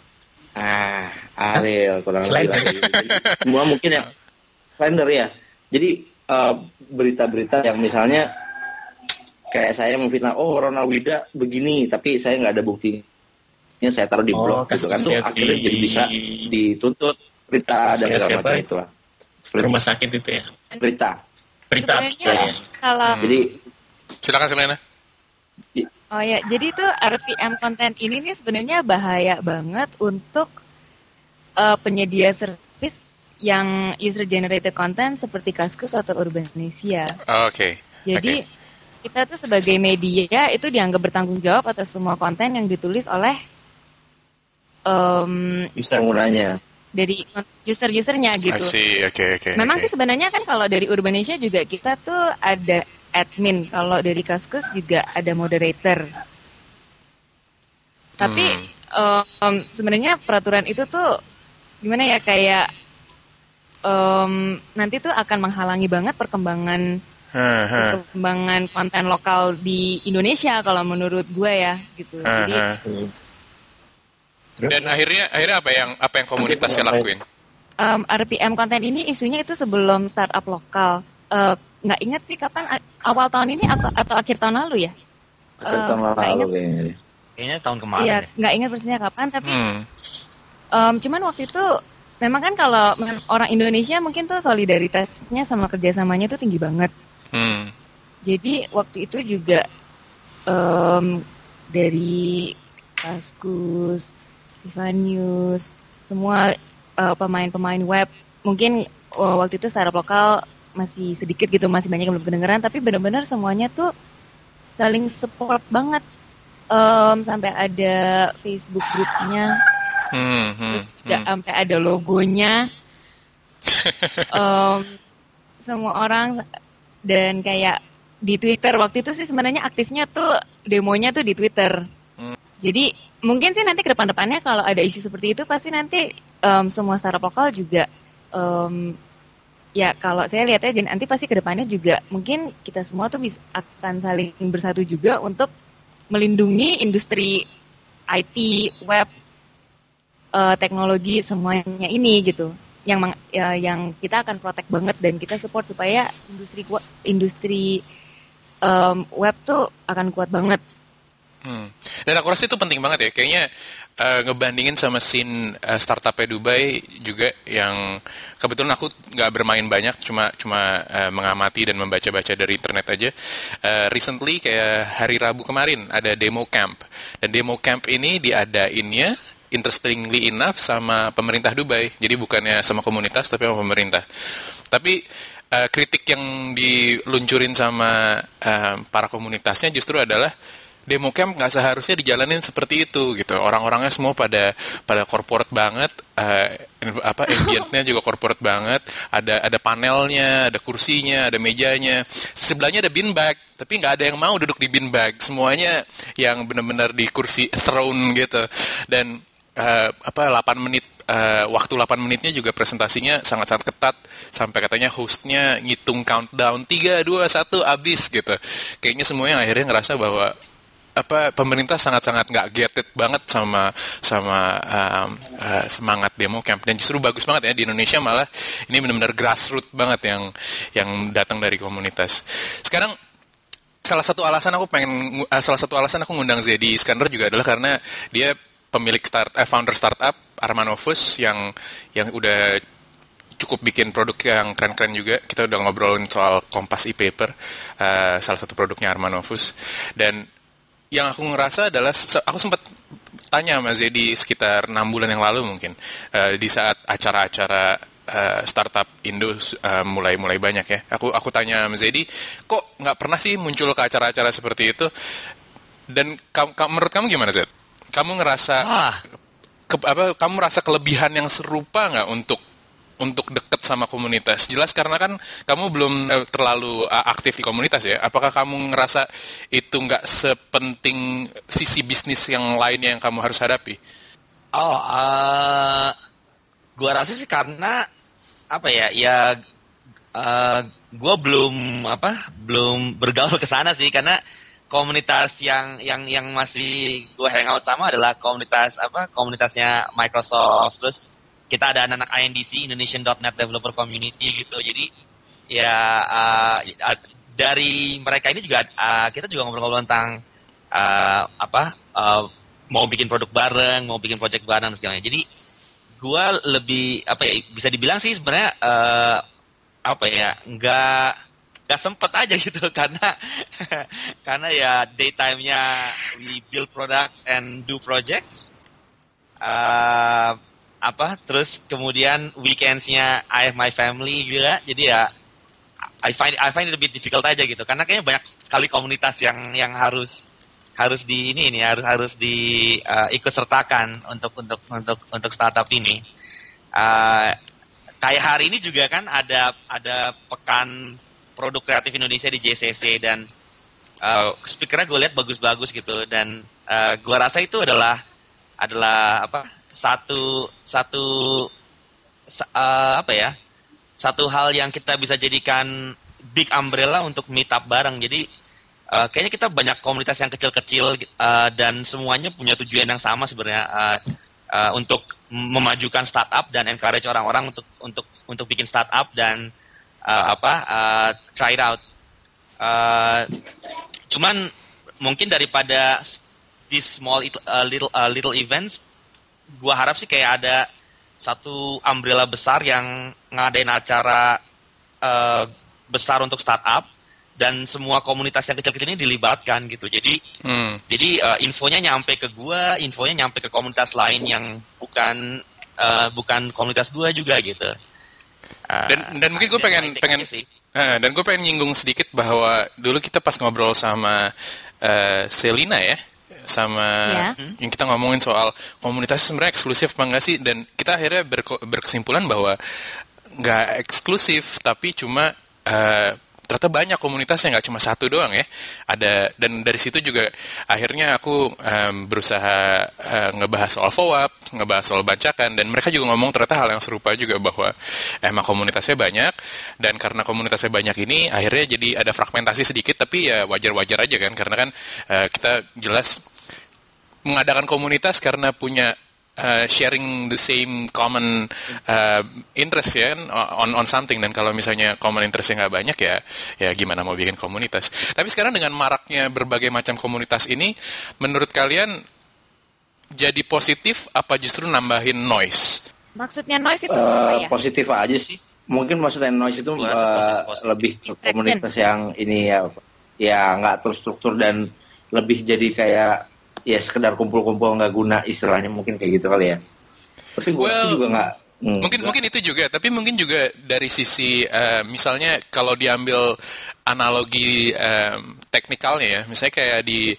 Ariel kurang lebih lagi. Semua mungkin ya Slender ya. Jadi berita-berita yang misalnya kayak saya memfitnah, Ronald Wida begini, tapi saya nggak ada buktinya, saya taruh di blog gitu kan, tuh akhirnya jadi bisa dituntut berita dan segala macam itulah. Rumah sakit itu ya? Berita. Kalau jadi Silakan Selena. Oh ya, jadi itu RPM konten ini nih sebenarnya bahaya banget untuk penyedia service yang user generated content seperti Kaskus atau Urbanisia. Oke. Jadi kita tuh sebagai media itu dianggap bertanggung jawab atas semua konten yang ditulis oleh penggunanya, dari user-usernya gitu. Okay. Memang sih sebenarnya kan kalau dari Urbanisia juga kita tuh ada admin, kalau dari Kaskus juga ada moderator. Tapi sebenarnya peraturan itu tuh gimana ya, kayak nanti tuh akan menghalangi banget perkembangan konten lokal di Indonesia kalau menurut gue ya gitu. Jadi dan akhirnya apa yang komunitasnya lakuin? RPM konten ini isunya itu sebelum startup lokal. Nggak ingat sih kapan, awal tahun ini atau akhir tahun lalu ya? Tahun lalu kayaknya tahun kemarin. Iya, nggak ingat persisnya kapan, tapi cuman waktu itu memang kan kalau orang Indonesia mungkin tuh solidaritasnya sama kerjasamanya tuh tinggi banget. Jadi waktu itu juga dari Kaskus, Ivanius, semua pemain-pemain web, mungkin waktu itu startup lokal masih sedikit gitu, masih banyak yang belum kedengeran, tapi benar-benar semuanya tuh saling support banget, sampai ada Facebook grupnya, terus juga sampai ada logonya, semua orang, dan kayak di Twitter waktu itu sih sebenarnya aktifnya tuh demonya tuh di Twitter. Jadi mungkin sih nanti ke depan-depannya kalau ada isu seperti itu pasti nanti semua startup lokal juga ya kalau saya lihatnya nanti pasti ke depannya juga mungkin kita semua tuh akan saling bersatu juga untuk melindungi industri IT, web, teknologi semuanya ini gitu. Yang kita akan protect banget dan kita support supaya industri web tuh akan kuat banget. Dan aku rasa itu penting banget ya. Kayaknya ngebandingin sama scene startupnya Dubai juga, yang kebetulan aku nggak bermain banyak, cuma mengamati dan membaca-baca dari internet aja. Recently kayak hari Rabu kemarin ada demo camp, dan demo camp ini diadainnya interestingly enough sama pemerintah Dubai. Jadi bukannya sama komunitas tapi sama pemerintah. Tapi kritik yang diluncurin sama para komunitasnya justru adalah demo camp nggak seharusnya dijalanin seperti itu gitu. Orang-orangnya semua pada corporate banget, ambientnya juga corporate banget. Ada panelnya, ada kursinya, ada mejanya. Sebelahnya ada beanbag, tapi nggak ada yang mau duduk di beanbag. Semuanya yang benar-benar di kursi throne gitu. Dan 8 menit waktu 8 menitnya juga presentasinya sangat-sangat ketat, sampai katanya hostnya ngitung countdown 3, 2, 1 abis gitu. Kayaknya semuanya akhirnya ngerasa bahwa pemerintah sangat-sangat nggak get it banget sama semangat demo camp, dan justru bagus banget ya di Indonesia malah ini benar-benar grassroots banget yang datang dari komunitas. Sekarang salah satu alasan aku ngundang Zedi Iskandar juga adalah karena dia pemilik founder startup Armanovus yang udah cukup bikin produk yang keren-keren juga. Kita udah ngobrolin soal Kompas e-paper, salah satu produknya Armanovus. Dan yang aku ngerasa adalah, aku sempat tanya sama Zedi sekitar 6 bulan yang lalu mungkin, di saat acara-acara startup Indo mulai banyak ya. Aku tanya sama Zedi, kok nggak pernah sih muncul ke acara-acara seperti itu? Dan menurut kamu gimana, Zed? Kamu ngerasa kamu merasa kelebihan yang serupa nggak untuk deket sama komunitas? Jelas karena kan kamu belum terlalu aktif di komunitas ya. Apakah kamu ngerasa itu nggak sepenting sisi bisnis yang lainnya yang kamu harus hadapi? Gua rasa sih karena gua belum bergaul ke sana sih, karena komunitas yang masih gue hangout sama adalah komunitasnya Microsoft. Terus kita ada anak-anak INDC, Indonesian.NET Developer Community gitu. Jadi dari mereka ini juga kita juga ngobrol-ngobrol tentang mau bikin produk bareng, mau bikin project bareng dan segalanya. Jadi gue lebih bisa dibilang sih sebenarnya nggak gak sempet aja gitu karena ya daytime-nya we build product and do projects, terus kemudian weekends-nya I have my family juga, jadi ya I find it a bit difficult aja gitu, karena kayaknya banyak sekali komunitas yang harus ikut sertakan untuk startup ini. Kayak hari ini juga kan ada pekan produk kreatif Indonesia di JCC, dan speakernya gue lihat bagus-bagus gitu, dan gue rasa itu adalah satu hal yang kita bisa jadikan big umbrella untuk meet up bareng. Jadi kayaknya kita banyak komunitas yang kecil-kecil dan semuanya punya tujuan yang sama sebenarnya, untuk memajukan startup dan encourage orang-orang untuk bikin startup dan try it out. Cuman mungkin daripada these small little events, gua harap sih kayak ada satu umbrella besar yang ngadain acara besar untuk startup, dan semua komunitas yang kecil-kecil ini dilibatkan gitu. Jadi infonya nyampe ke gua, infonya nyampe ke komunitas lain yang bukan komunitas gua juga gitu. Dan mungkin gue pengen nyinggung sedikit bahwa dulu kita pas ngobrol sama Selina ya, sama yang kita ngomongin soal komunitas sebenarnya eksklusif apa enggak sih, dan kita akhirnya berkesimpulan bahwa nggak eksklusif, tapi cuma ternyata banyak komunitasnya, nggak cuma satu doang ya. Ada, dan dari situ juga akhirnya aku berusaha ngebahas soal FOWAP, ngebahas soal bancakan, dan mereka juga ngomong ternyata hal yang serupa juga, bahwa emang komunitasnya banyak, dan karena komunitasnya banyak ini akhirnya jadi ada fragmentasi sedikit, tapi ya wajar-wajar aja kan, karena kan kita jelas mengadakan komunitas karena punya sharing the same common interest ya, on something. Dan kalau misalnya common interestnya nggak banyak ya gimana mau bikin komunitas. Tapi sekarang dengan maraknya berbagai macam komunitas ini, menurut kalian jadi positif apa justru nambahin noise? Maksudnya noise itu apa ya? Positif aja sih. Mungkin maksudnya noise itu lebih ke komunitas yang ini ya nggak terstruktur dan lebih jadi kayak ya sekedar kumpul-kumpul nggak guna, istilahnya mungkin kayak gitu kali ya. Tapi gue juga nggak. Mungkin itu juga, tapi mungkin juga dari sisi misalnya kalau diambil analogi teknikalnya ya, misalnya kayak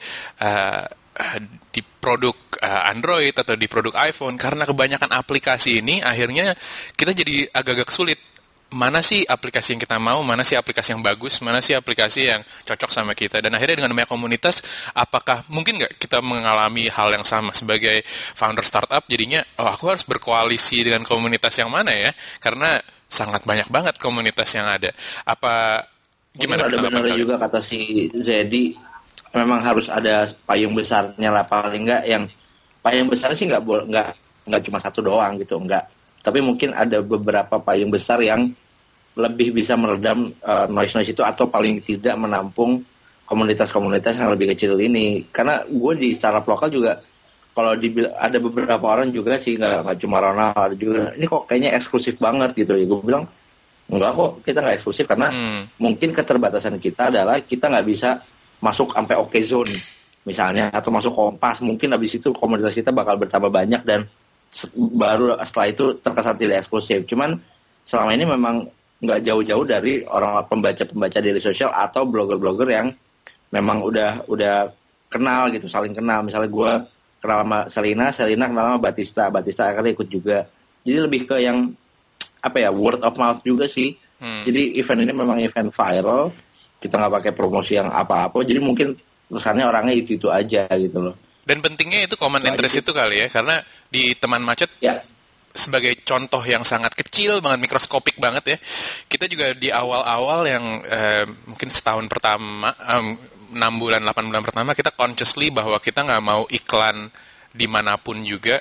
di produk Android atau di produk iPhone, karena kebanyakan aplikasi ini akhirnya kita jadi agak-agak sulit. Mana sih aplikasi yang kita mau, mana sih aplikasi yang bagus, mana sih aplikasi yang cocok sama kita. Dan akhirnya dengan banyak komunitas, apakah mungkin nggak kita mengalami hal yang sama sebagai founder startup, jadinya aku harus berkoalisi dengan komunitas yang mana ya, karena sangat banyak banget komunitas yang ada. Apa gimana? Ada benar juga kata si Zedi, memang harus ada payung besarnya lah, paling nggak yang payung besar sih nggak cuma satu doang gitu, nggak. Tapi mungkin ada beberapa payung besar yang lebih bisa meredam noise itu, atau paling tidak menampung komunitas-komunitas yang lebih kecil ini. Karena gue di startup lokal juga, kalau ada beberapa orang juga sih, nggak cuma Ronald, ada juga, ini kok kayaknya eksklusif banget gitu. Ya gue bilang, enggak kok, kita nggak eksklusif, karena mungkin keterbatasan kita adalah kita nggak bisa masuk sampai OK Zone misalnya, atau masuk Kompas. Mungkin habis itu komunitas kita bakal bertambah banyak, dan baru setelah itu terkesan tidak eksklusif. Cuman selama ini memang nggak jauh-jauh dari orang pembaca dari sosial atau blogger-blogger yang memang udah kenal gitu, saling kenal. Misalnya gue kenal sama Selina kenal sama Batista akhirnya ikut juga. Jadi lebih ke yang word of mouth juga sih. Jadi event ini memang event viral, kita nggak pakai promosi yang apa-apa, jadi mungkin kesannya orangnya itu aja gitu loh. Dan pentingnya itu common interest itu kali ya, karena di Teman Macet sebagai contoh yang sangat kecil banget, mikroskopik banget ya, kita juga di awal-awal yang mungkin setahun pertama, 6 bulan, 8 bulan pertama, kita consciously bahwa kita nggak mau iklan dimanapun juga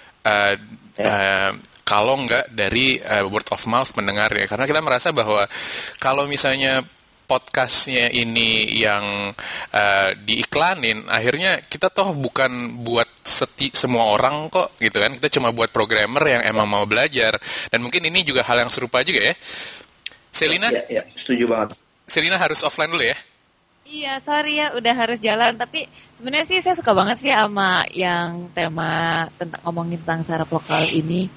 kalau nggak dari word of mouth mendengar ya, karena kita merasa bahwa kalau misalnya podcastnya ini yang diiklanin, akhirnya kita toh bukan buat semua orang kok gitu kan, kita cuma buat programmer yang emang mau belajar. Dan mungkin ini juga hal yang serupa juga ya, Selina? Ya, setuju banget. Serina harus offline dulu ya. Iya, sorry ya udah harus jalan, tapi sebenarnya sih saya suka banget sih sama yang tema tentang ngomongin tentang saraf lokal ini.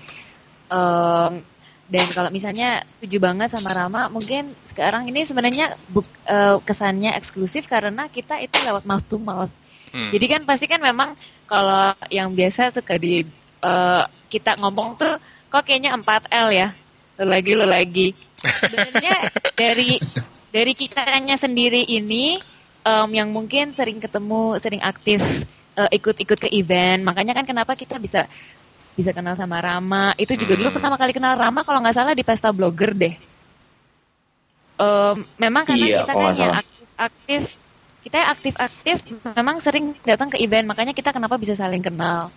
Dan kalau misalnya setuju banget sama Rama, mungkin sekarang ini sebenarnya kesannya eksklusif karena kita itu lewat mouth to mouth. Jadi kan pasti kan memang kalau yang biasa suka di kita ngomong tuh kok kayaknya 4L ya, lo lagi. Sebenarnya dari kitanya sendiri ini yang mungkin sering ketemu, sering aktif ikut-ikut ke event, makanya kan kenapa kita bisa kenal sama Rama. Itu juga dulu pertama kali kenal Rama kalau nggak salah di pesta blogger deh. Memang karena kita kan yang aktif, memang sering datang ke event, makanya kita kenapa bisa saling kenal.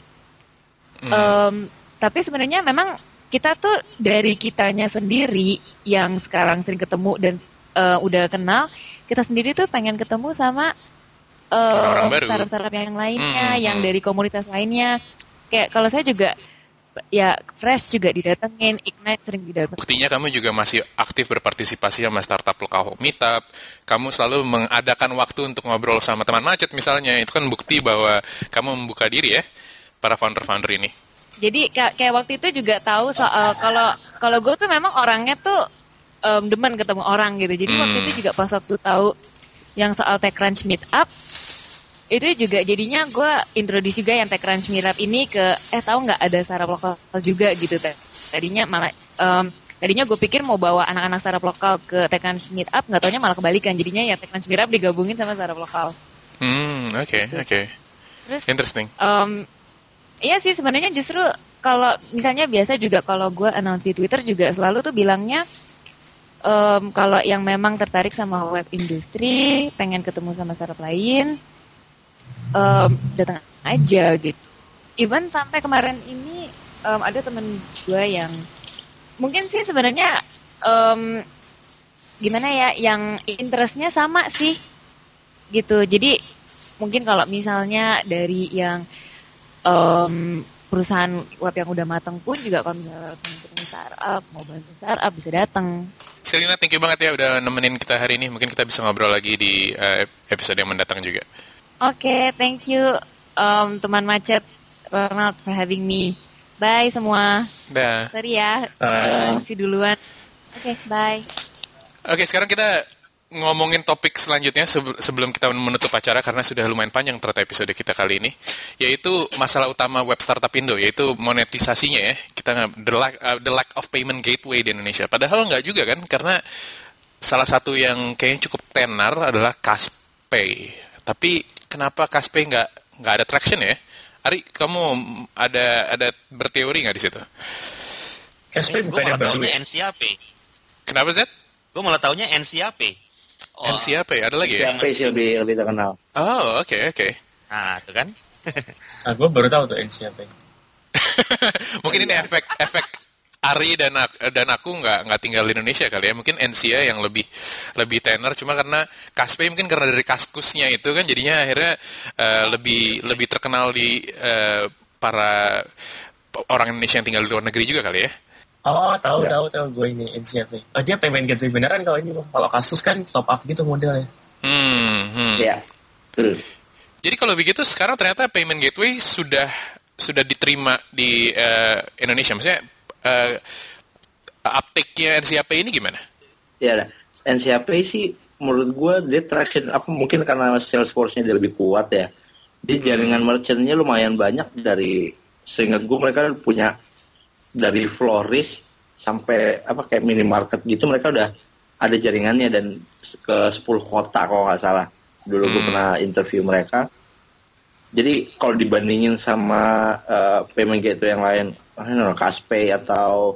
Tapi sebenarnya memang kita tuh dari kitanya sendiri yang sekarang sering ketemu dan udah kenal, kita sendiri tuh pengen ketemu sama saraf-saraf yang lainnya, yang dari komunitas lainnya. Kayak kalau saya juga ya Fresh juga didatengin, Ignite sering didatengin. Buktinya kamu juga masih aktif berpartisipasi sama startup lokal meetup. Kamu selalu mengadakan waktu untuk ngobrol sama teman macet misalnya. Itu kan bukti bahwa kamu membuka diri ya para founder-founder ini. Jadi kayak waktu itu juga tahu soal kalau gue tuh memang orangnya tuh demen ketemu orang gitu. Jadi waktu itu juga pas waktu tahu yang soal TechCrunch Meetup, itu juga jadinya gue introduce juga yang TechCrunch Meetup ini ke tahu nggak ada saraf lokal juga gitu. Tadinya gue pikir mau bawa anak-anak saraf lokal ke TechCrunch Meetup, nggak taunya malah kebalikan. Jadinya ya TechCrunch Meetup digabungin sama saraf lokal. Oke. Terus interesting. Iya sih sebenarnya justru kalau misalnya biasa juga kalau gue announce di Twitter juga selalu tuh bilangnya kalau yang memang tertarik sama web industri, pengen ketemu sama startup lain, datang aja gitu. Even sampai kemarin ini ada temen gue yang mungkin sih sebenarnya gimana ya, yang interestnya sama sih gitu. Jadi mungkin kalau misalnya dari yang perusahaan web yang udah matang pun juga kalau misalnya startup, mau bantu startup bisa datang. Serina, thank you banget ya udah nemenin kita hari ini. Mungkin kita bisa ngobrol lagi di episode yang mendatang juga. Oke, thank you teman macet Ronald for having me. Bye semua. Dah. Sorry ya, masih duluan. Oke, bye. Oke, sekarang kita ngomongin topik selanjutnya sebelum kita menutup acara karena sudah lumayan panjang ternyata episode kita kali ini, yaitu masalah utama web startup Indo, yaitu monetisasinya ya. Kita the lack of payment gateway di Indonesia. Padahal nggak juga kan, karena salah satu yang kayaknya cukup tenar adalah Caspay. Tapi kenapa Caspay nggak ada traction ya? Ari, kamu ada berteori nggak di situ? Caspay bukan yang baru ya? NCAP. Kenapa Zed? Gue malah taunya NCAP. NCAP ada lagi ya? NCAP sih lebih terkenal. Oh, oke. Nah, itu kan. Gue baru tahu tuh NCAP. Mungkin ini efek Ari dan aku nggak tinggal di Indonesia kali ya. Mungkin NCA yang lebih tenar, cuma karena Caspay mungkin karena dari kaskusnya itu kan jadinya akhirnya lebih terkenal di para orang Indonesia yang tinggal di luar negeri juga kali ya. Oh, tahu gue ini NCAP. Dia payment gateway beneran kalau ini. Kalau kasus kan top up gitu modelnya. Ya, terus. Jadi kalau begitu sekarang ternyata payment gateway sudah diterima di Indonesia. Maksudnya uptake-nya NCAP ini gimana? Ya, NCAP sih menurut gue dia traction apa mungkin karena Salesforce-nya dia lebih kuat ya. Dia jaringan merchant-nya lumayan banyak sehingga gue mereka punya dari florist sampai kayak minimarket gitu, mereka udah ada jaringannya dan ke 10 kota kalau nggak salah. Dulu gue pernah interview mereka. Jadi kalau dibandingin sama payment gateway yang lain, Caspay atau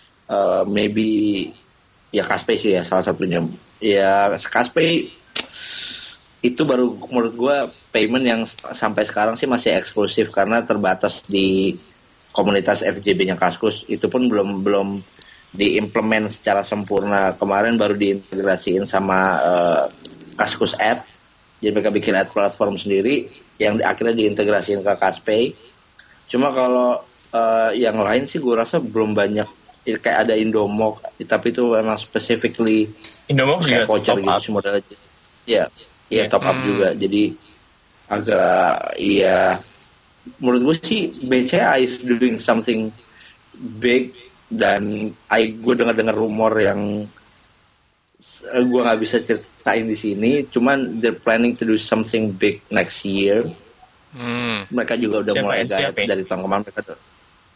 maybe ya Caspay sih ya salah satunya. Ya Caspay itu baru menurut gue payment yang sampai sekarang sih masih eksklusif karena terbatas di komunitas FJB-nya Kaskus. Itu pun belum diimplement secara sempurna. Kemarin baru diintegrasiin sama Kaskus Ads. Jadi mereka bikin ad platform sendiri yang akhirnya diintegrasiin ke Caspay. Cuma kalau yang lain sih gue rasa belum banyak. Kayak ada Indomok, tapi itu memang specifically Indomax kayak voucher top gitu up. semua aja. Iya top up juga. Jadi agak menurut gue sih BCA is doing something big, dan gue dengar rumor yang gue nggak bisa ceritain di sini, cuman they're planning to do something big next year. Mereka juga udah mulai dari tahun kemarin mereka tuh.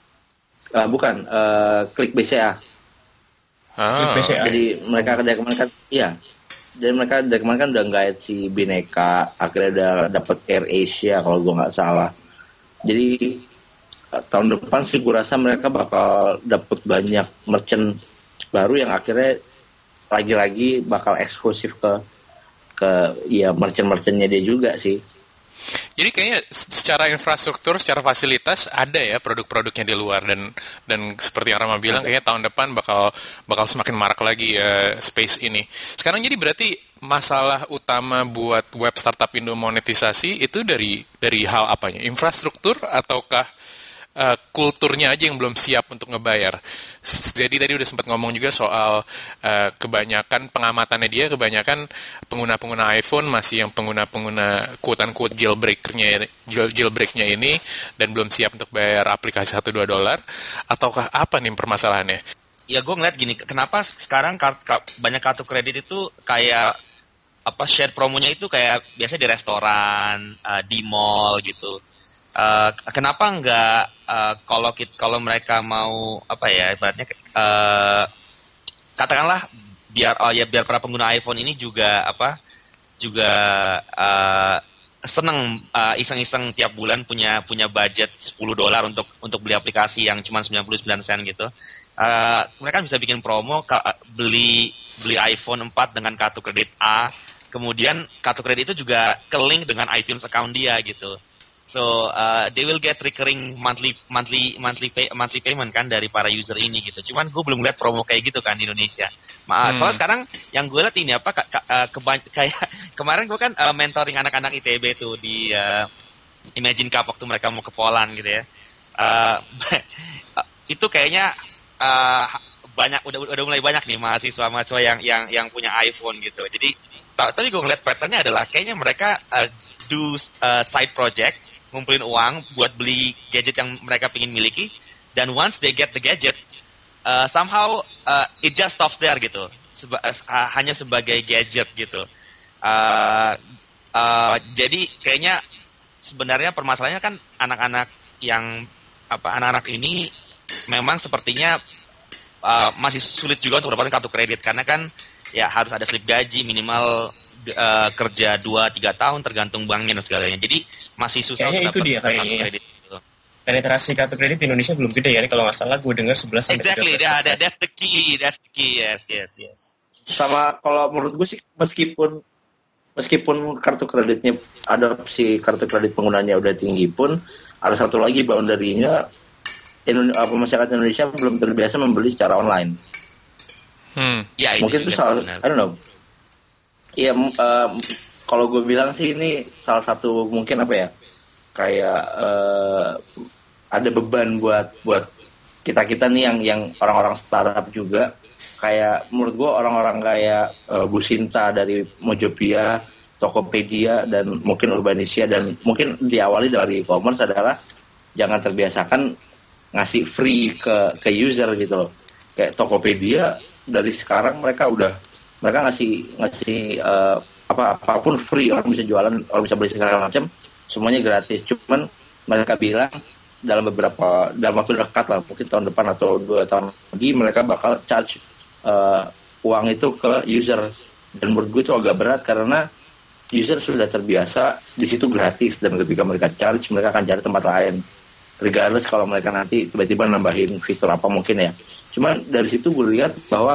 Klik BCA. Klik BCA. Jadi mereka dari kemarin kan, dan mereka dari kemarin kan udah guide si Bineka, akhirnya udah dapet Air Asia kalau gue nggak salah. Jadi tahun depan sih gue rasa mereka bakal dapet banyak merchant baru yang akhirnya lagi-lagi bakal eksklusif ke merchant-merchantnya dia juga sih. Jadi kayaknya secara infrastruktur, secara fasilitas ada ya produk-produknya di luar, dan seperti yang Rama bilang kayaknya tahun depan bakal semakin marak lagi space ini. Sekarang jadi berarti masalah utama buat web startup Indo monetisasi itu dari hal apanya? Infrastruktur ataukah kulturnya aja yang belum siap untuk ngebayar? Jadi tadi udah sempat ngomong juga soal kebanyakan pengamatannya dia, kebanyakan pengguna-pengguna iPhone masih yang pengguna-pengguna quote-unquote jailbreaknya ini dan belum siap untuk bayar aplikasi $1-2, ataukah apa nih permasalahannya? Ya gue ngeliat gini, kenapa sekarang banyak kartu kredit itu kayak share promonya itu kayak biasa di restoran, di mall gitu. Kenapa enggak kalau mereka mau ibaratnya katakanlah biar para pengguna iPhone ini juga seneng iseng-iseng tiap bulan punya budget $10 untuk beli aplikasi yang cuma 99 sen gitu. Mereka bisa bikin promo beli iPhone 4 dengan kartu kredit A, kemudian kartu kredit itu juga ke-link dengan iTunes account dia gitu. So they will get recurring monthly payment kan dari para user ini gitu. Cuman gue belum lihat promo kayak gitu kan di Indonesia. Soalnya sekarang yang gue lihat ini kayak kemarin gue kan mentoring anak-anak ITB tuh di Imagine Cup waktu mereka mau ke Poland gitu ya. Itu kayaknya udah mulai banyak nih mahasiswa yang punya iPhone gitu. Jadi tadi gue ngeliat patternnya adalah kayaknya mereka do side project, ngumpulin uang buat beli gadget yang mereka pengen miliki, dan once they get the gadget, somehow it just stops there gitu, hanya sebagai gadget gitu. Jadi kayaknya sebenarnya permasalahannya kan anak-anak ini memang sepertinya masih sulit juga untuk mendapatkan kartu kredit, karena kan ya harus ada slip gaji minimal, kerja 2-3 tahun tergantung banknya dan segalanya. Jadi masih susah kayaknya itu dia kartu kredit gitu. Penetrasi kartu kredit di Indonesia belum gede ya, kalau nggak salah gue dengar 11-13%. Exactly, that's the key, yes. Sama kalau menurut gue sih, meskipun kartu kreditnya, adopsi kartu kredit penggunanya udah tinggi pun, ada satu lagi boundary-nya, masyarakat Indonesia belum terbiasa membeli secara online. Ya, mungkin itu salah, I don't know. Iya, kalau gue bilang sih ini salah satu mungkin kayak ada beban buat kita nih yang orang-orang startup juga. Kayak menurut gue orang-orang kayak Bu Sinta dari Mojopia, Tokopedia, dan mungkin Urbanisia, dan mungkin diawali dari e-commerce adalah jangan terbiasakan ngasih free ke user gitu loh. Kayak Tokopedia dari sekarang mereka ngasih apapun free, orang bisa jualan, orang bisa beli segala macam, semuanya gratis. Cuman mereka bilang dalam waktu dekat lah, mungkin tahun depan atau 2 tahun lagi, mereka bakal charge uang itu ke user. Dan menurut gue itu agak berat karena user sudah terbiasa di situ gratis, dan ketika mereka charge, mereka akan cari tempat lain, regardless kalau mereka nanti tiba-tiba nambahin fitur apa mungkin ya. Cuman dari situ gue lihat bahwa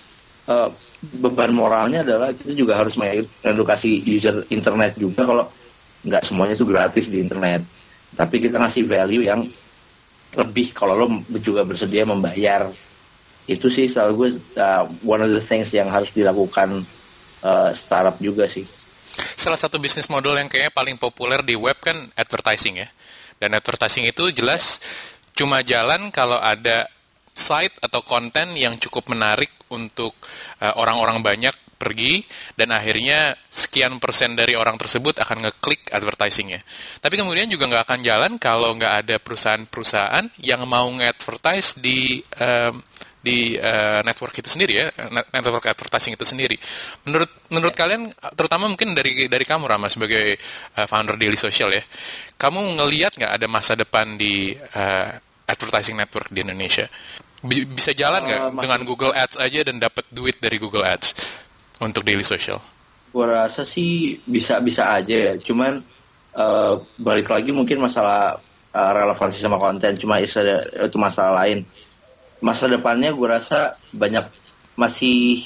beban moralnya adalah kita juga harus mengedukasi user internet juga, kalau nggak semuanya itu gratis di internet, tapi kita ngasih value yang lebih kalau lo juga bersedia membayar. Itu sih selalu gue one of the things yang harus dilakukan startup juga sih. Salah satu bisnis model yang kayaknya paling populer di web kan advertising ya, dan advertising itu jelas cuma jalan kalau ada site atau konten yang cukup menarik untuk orang-orang banyak pergi, dan akhirnya sekian persen dari orang tersebut akan ngeklik advertising-nya. Tapi kemudian juga nggak akan jalan kalau nggak ada perusahaan-perusahaan yang mau nge-advertise di network itu sendiri ya, network advertising itu sendiri. Menurut kalian, terutama mungkin dari kamu Rama sebagai founder Daily Social ya, kamu ngelihat nggak ada masa depan di advertising network di Indonesia? Bisa jalan nggak dengan Google Ads aja dan dapat duit dari Google Ads untuk Daily Social? Gue rasa sih bisa aja ya. Cuman balik lagi mungkin masalah relevansi sama konten. Cuma itu masalah lain. Masa depannya gue rasa banyak masih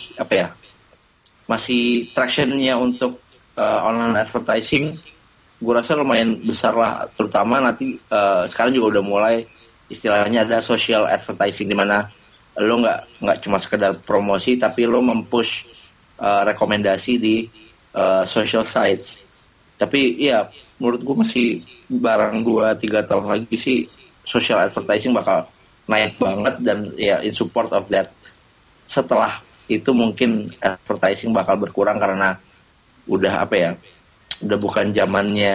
tractionnya untuk online advertising. Gue rasa lumayan besar lah. Terutama nanti sekarang juga udah mulai istilahnya ada social advertising, di mana lo nggak cuma sekedar promosi, tapi lo mempush rekomendasi di social sites. Tapi ya menurut gue masih barang 2-3 tahun lagi sih social advertising bakal naik banget, dan ya in support of that. Setelah itu mungkin advertising bakal berkurang karena udah udah bukan zamannya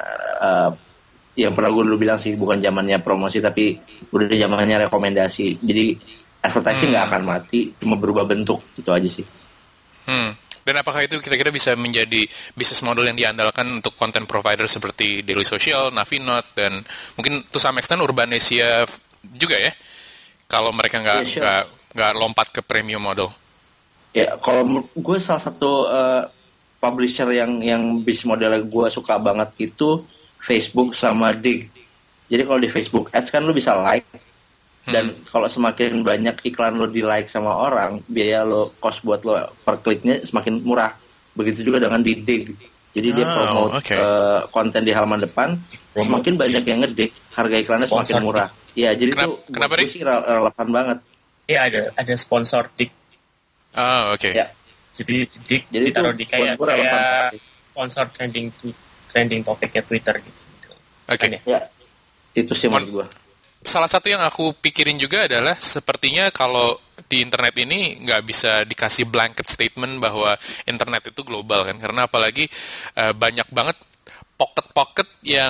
yang pernah gue dulu bilang sih, bukan zamannya promosi tapi udah zamannya rekomendasi. Jadi advertising nggak akan mati, cuma berubah bentuk, itu aja sih. Dan apakah itu kira-kira bisa menjadi bisnis model yang diandalkan untuk content provider seperti Daily Social, Navinot, dan mungkin to some extent Urbanesia juga ya? Kalau mereka nggak lompat ke premium model. Ya, kalau gue salah satu publisher yang bisnis modelnya gue suka banget itu Facebook sama Digg. Jadi kalau di Facebook Ads kan lo bisa like, dan kalau semakin banyak iklan lo di like sama orang, biaya lo, cost buat lo per kliknya semakin murah. Begitu juga dengan di Digg. Jadi dia promote konten di halaman depan, semakin banyak yang ngedik, harga iklannya semakin murah. Ya, jadi kenapa itu sih relevan banget. Iya, ada sponsor Digg. Oke. Ya. Jadi Digg ditaruh di kayak sponsor trending topiknya Twitter gitu. Oke. Ya, itu sih menurut gue. Salah satu yang aku pikirin juga adalah sepertinya kalau di internet ini nggak bisa dikasih blanket statement bahwa internet itu global kan, karena apalagi banyak banget pocket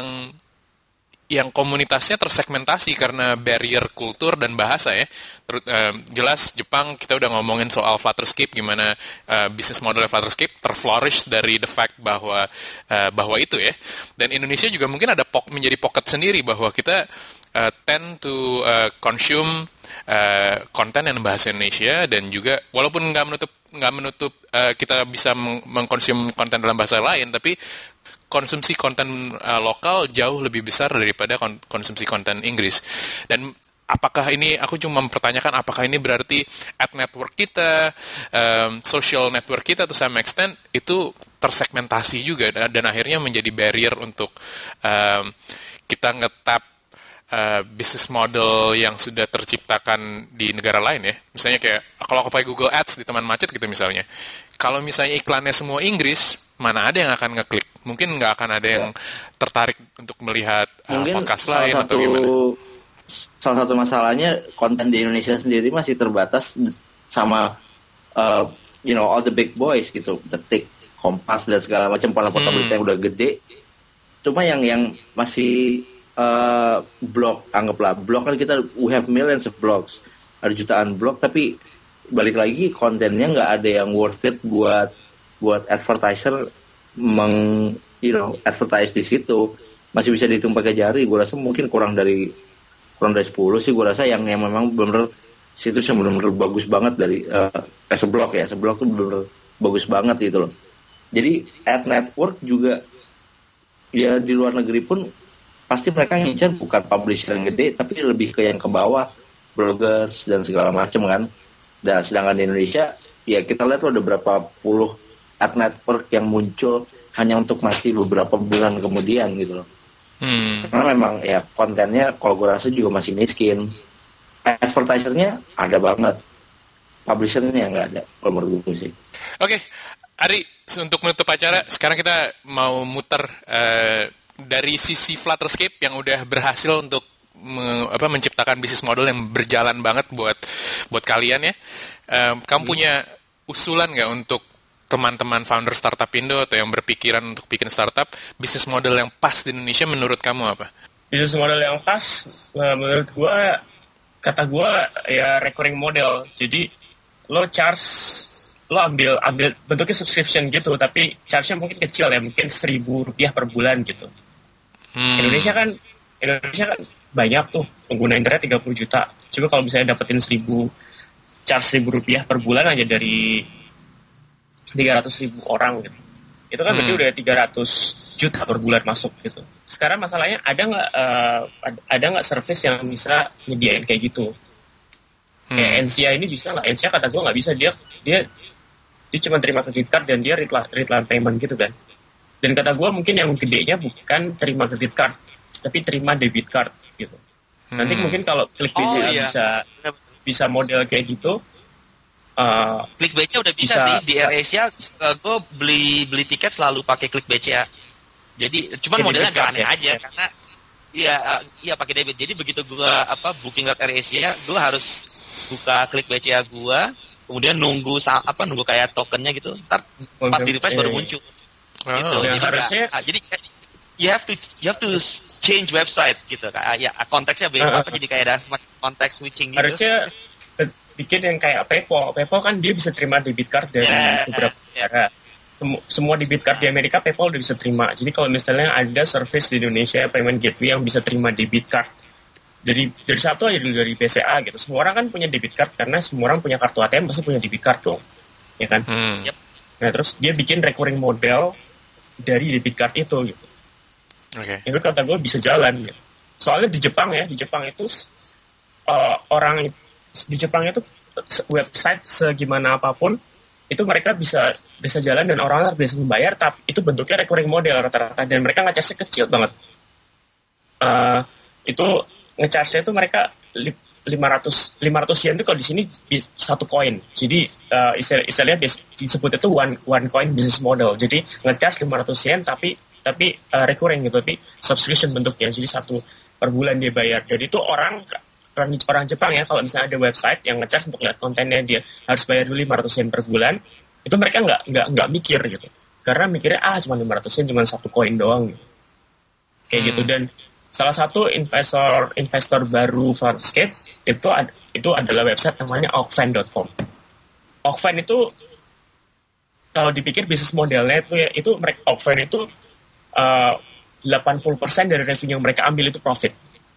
yang komunitasnya tersegmentasi karena barrier kultur dan bahasa ya. Jelas Jepang, kita udah ngomongin soal Flutterscape, gimana bisnis modelnya Flutterscape terflourish dari the fact bahwa itu ya. Dan Indonesia juga mungkin ada menjadi pocket sendiri bahwa kita tend to consume konten yang bahasa Indonesia, dan juga walaupun nggak menutup kita bisa mengkonsum konten dalam bahasa lain, tapi konsumsi konten lokal jauh lebih besar daripada konsumsi konten Inggris. Dan apakah ini, aku cuma mempertanyakan apakah ini berarti ad network kita, social network kita to some extent itu tersegmentasi juga, dan akhirnya menjadi barrier untuk kita ngetap bisnis model yang sudah terciptakan di negara lain ya. Misalnya kayak kalau aku pakai Google Ads di teman macet gitu misalnya, kalau misalnya iklannya semua Inggris, mana ada yang akan ngeklik? Mungkin nggak akan ada yang tertarik untuk melihat podcast lain atau gimana. Salah satu masalahnya konten di Indonesia sendiri masih terbatas sama all the big boys gitu, Detik, Kompas dan segala macam portal berita yang udah gede. Cuma yang masih blog, anggaplah blog kan kita we have millions of blogs, ada jutaan blog, tapi balik lagi kontennya nggak ada yang worth it buat advertiser advertise di situ. Masih bisa dihitung pakai jari. Gue rasa mungkin kurang dari 10 sih. Gue rasa yang memang benar situs yang benar-benar bagus banget dari seblog tuh benar-benar bagus banget gitu loh. Jadi ad network juga ya di luar negeri pun pasti mereka ngincar bukan publisher yang gede, tapi lebih ke yang ke bawah, bloggers dan segala macam kan. Dan sedangkan di Indonesia ya kita lihat tuh ada berapa puluh ad network yang muncul hanya untuk mati beberapa bulan kemudian gitu loh. Karena memang ya kontennya kalau gue rasa juga masih miskin. Advertisernya ada banget, publishernya nggak ada kalau menurut gue sih. Oke, Ari, untuk menutup acara sekarang kita mau muter dari sisi Flutterscape yang udah berhasil untuk menciptakan bisnis model yang berjalan banget buat kalian ya. Kamu punya usulan nggak untuk teman-teman founder startup Indo atau yang berpikiran untuk bikin startup, bisnis model yang pas di Indonesia menurut kamu apa? Bisnis model yang pas menurut kata gue ya recurring model. Jadi lo ambil bentuknya subscription gitu, tapi charge-nya mungkin kecil ya, mungkin Rp1.000 per bulan gitu. Indonesia kan banyak tuh pengguna internet 30 juta. Coba kalau misalnya dapetin charge Rp1.000 per bulan aja dari 300.000 orang gitu. Itu kan berarti udah 300 juta per bulan masuk gitu. Sekarang masalahnya ada nggak service yang bisa nyediain kayak gitu? Kayak NCA ini bisa nggak? NCA kata gue nggak bisa, dia cuma terima kredit card dan dia read-line payment gitu kan. Dan kata gue mungkin yang gedenya bukan terima kredit card, tapi terima debit card gitu. Nanti mungkin kalau klik BCA bisa model kayak gitu. Klik BCA udah bisa sih di AirAsia. Gue beli tiket selalu pakai klik BCA. Jadi cuman modelnya agak aneh aja karena iya pakai debit. Jadi begitu gue booking lewat AirAsia, gue harus buka klik BCA gue, kemudian nunggu kayak tokennya gitu. Ntar pas di refresh baru muncul. Gitu. Jadi you have to change website gitu. Ya konteksnya beda jadi kayak ada konteks switching gitu. Harusnya bikin yang kayak PayPal kan dia bisa terima debit card dari beberapa negara. Semua debit card di Amerika PayPal udah bisa terima. Jadi kalau misalnya ada service di Indonesia payment gateway yang bisa terima debit card dari satu aja dulu dari BCA gitu. Semua orang kan punya debit card karena semua orang punya kartu ATM pasti punya debit card dong, ya kan? Yep. Nah terus dia bikin recurring model dari debit card itu gitu. Itu kata gue bisa jalan gitu. Soalnya di Jepang itu orang di Jepang itu website segimana apapun itu mereka bisa jalan dan orang bisa membayar, tapi itu bentuknya recurring model rata-rata dan mereka nge-charge-nya kecil banget. Itu nge-charge-nya itu mereka 500 yen itu kalau di sini satu koin. Jadi istilahnya disebut itu one coin business model. Jadi nge-charge 500 yen tapi recurring gitu, tapi subscription bentuknya. Jadi satu per bulan dia bayar. Jadi itu orang Jepang ya, kalau misalnya ada website yang nge-charge untuk lihat kontennya dia harus bayar dulu 500 yen per bulan, itu mereka nggak mikir gitu. Karena mikirnya cuma 500 yen cuma satu koin doang gitu. Kayak gitu. Dan salah satu investor baru Farscape itu adalah website namanya Okfen.com. Okfen itu kalau dipikir bisnis modelnya itu Okfen itu 80% dari revenue yang mereka ambil itu profit.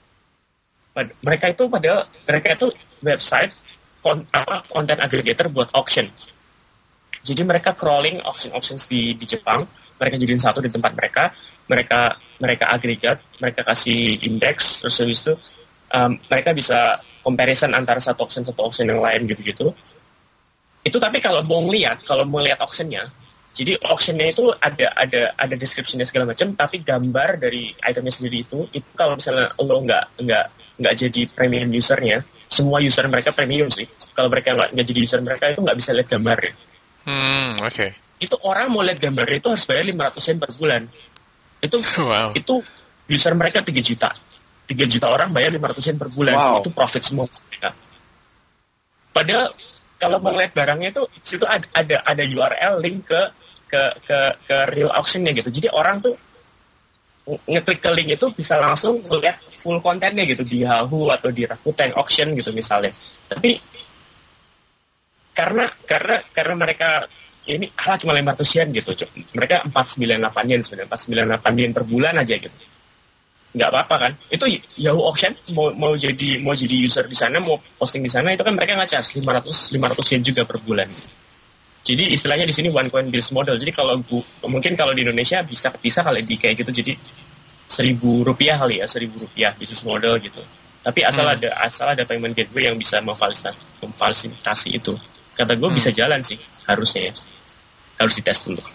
Mereka itu website konten aggregator buat auction. Jadi mereka crawling auctions di Jepang, mereka jadiin satu di tempat mereka agregat, mereka kasih indeks, terus habis itu mereka bisa comparison antara satu auction yang lain gitu-gitu. Itu tapi kalau mau lihat auctionnya, jadi auctionnya itu ada description-nya segala macam, tapi gambar dari itemnya sendiri itu kalau misalnya lo nggak jadi premium usernya, semua user mereka premium sih. Kalau mereka nggak jadi user mereka itu nggak bisa lihat gambarnya. Itu orang mau lihat gambarnya itu harus bayar 500 yen per bulan. Itu user mereka 3 juta. 3 juta orang bayar 500 yen per bulan. Itu profit semua. Padahal kalau mau lihat barangnya itu situ ada URL link ke real auction-nya gitu. Jadi orang tuh ngeklik ke link itu bisa langsung melihat full kontennya gitu di Yahoo atau di Rakuten Auction gitu misalnya. Tapi karena mereka ini cuma 500 yen gitu. Mereka 498 yen sebenarnya, 498 yen per bulan aja gitu. Nggak apa-apa kan? Itu Yahoo Auction mau jadi user di sana, mau posting di sana itu kan mereka nge-charge 500 yen juga per bulan. Jadi istilahnya di sini one coin business model. Jadi mungkin kalau di Indonesia bisa kali di kayak gitu, jadi Rp1.000 kali ya, Rp1.000 bisnis model gitu. Tapi asal ada payment gateway yang bisa memfasilitasi itu. Kata gue bisa jalan sih, harusnya ya. Harus dites dulu.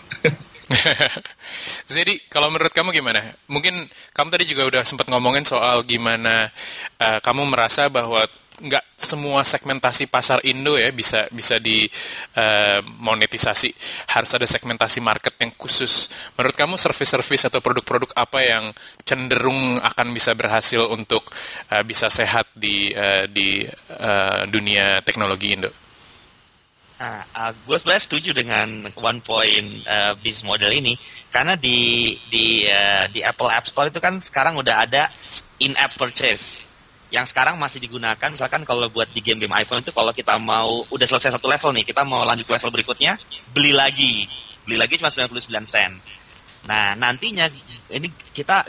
Jadi kalau menurut kamu gimana? Mungkin kamu tadi juga udah sempat ngomongin soal gimana kamu merasa bahwa nggak semua segmentasi pasar Indo ya bisa di monetisasi. Harus ada segmentasi market yang khusus. Menurut kamu service-service atau produk-produk apa yang cenderung akan bisa berhasil untuk bisa sehat di dunia teknologi Indo? Gue sebenarnya setuju dengan one point business model ini, karena di Apple App Store itu kan sekarang udah ada in-app purchase yang sekarang masih digunakan. Misalkan kalau buat di game iPhone itu, kalau kita mau udah selesai satu level nih, kita mau lanjut ke level berikutnya, beli lagi cuma 99 sen. Nah, nantinya ini kita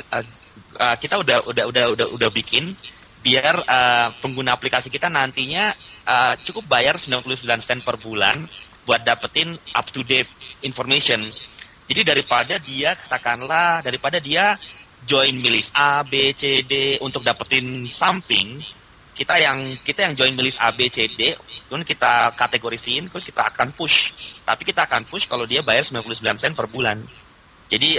udah bikin biar pengguna aplikasi kita nantinya cukup bayar 99 sen per bulan buat dapetin up to date information. Jadi daripada dia join milis A, B, C, D untuk dapetin something, kita yang join milis A, B, C, D, kemudian kita kategorisin, terus kita akan push. Tapi kita akan push kalau dia bayar 99 sen per bulan. Jadi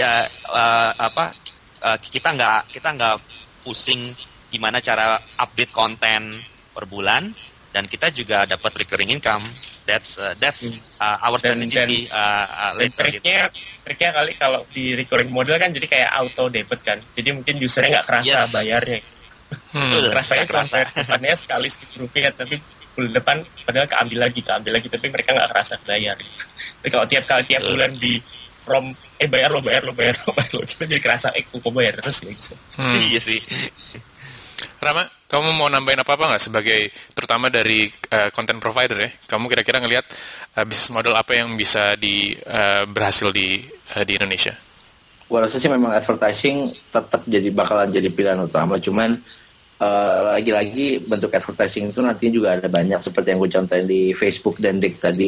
kita nggak pusing gimana cara update konten per bulan, dan kita juga dapat recurring income. That's our strategy later. Triknya kali kalau di recurring model kan jadi kayak auto debit kan. Jadi mungkin usernya nggak kerasa bayarnya. Rasanya cuma bayar depannya sekali Rp10, tapi bulan depan padahal keambil lagi, tapi mereka nggak kerasa bayar. Tapi kalau tiap bulan di bayar lo, kita jadi kerasa kok bayar terus ya gitu. Iya sih. Rama, kamu mau nambahin apa-apa nggak sebagai, terutama dari content provider ya? Kamu kira-kira ngelihat bisnis model apa yang bisa berhasil di Indonesia? Gua rasa sih memang advertising tetap bakalan jadi pilihan utama. Cuman lagi-lagi bentuk advertising itu nantinya juga ada banyak, seperti yang gue contohin di Facebook dan Dik tadi.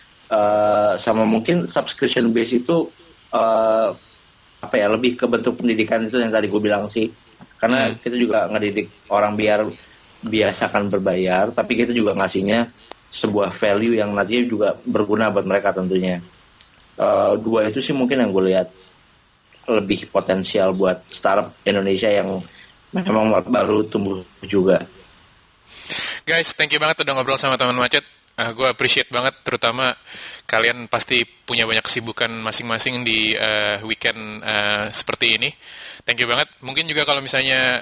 Sama mungkin subscription base itu lebih ke bentuk pendidikan itu yang tadi gue bilang sih. Karena kita juga ngedidik orang biar biasakan berbayar, tapi kita juga ngasihnya sebuah value yang nantinya juga berguna buat mereka tentunya. Dua itu sih mungkin yang gue lihat lebih potensial buat startup Indonesia yang memang baru tumbuh juga. Guys, thank you banget udah ngobrol sama teman macet. Gue appreciate banget, terutama kalian pasti punya banyak kesibukan masing-masing di weekend seperti ini. Thank you banget. Mungkin juga kalau misalnya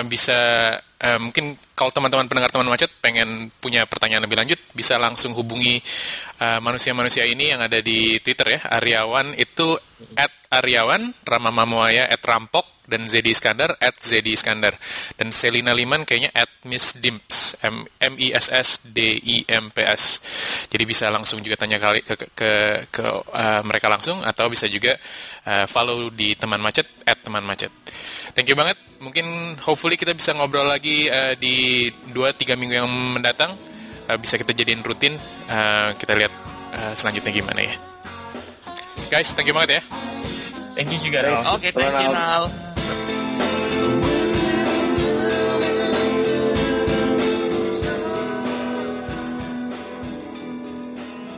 mungkin kalau teman-teman pendengar teman macet pengen punya pertanyaan lebih lanjut, bisa langsung hubungi manusia-manusia ini yang ada di Twitter ya. Aryawan itu @Aryawan, Rama Mamuaya @Rampok, dan Zedi Iskandar @Zedi Iskandar. Dan Selina Liman kayaknya @Miss_Dimps, MISSDIMPS. Jadi bisa langsung juga tanya ke mereka langsung, atau bisa juga follow di teman macet @teman macet. Thank you banget. Mungkin hopefully kita bisa ngobrol lagi di 2-3 minggu yang mendatang. Bisa kita jadiin rutin. Kita lihat selanjutnya gimana ya. Guys, thank you banget ya. Thank you juga. Oke, thank you now.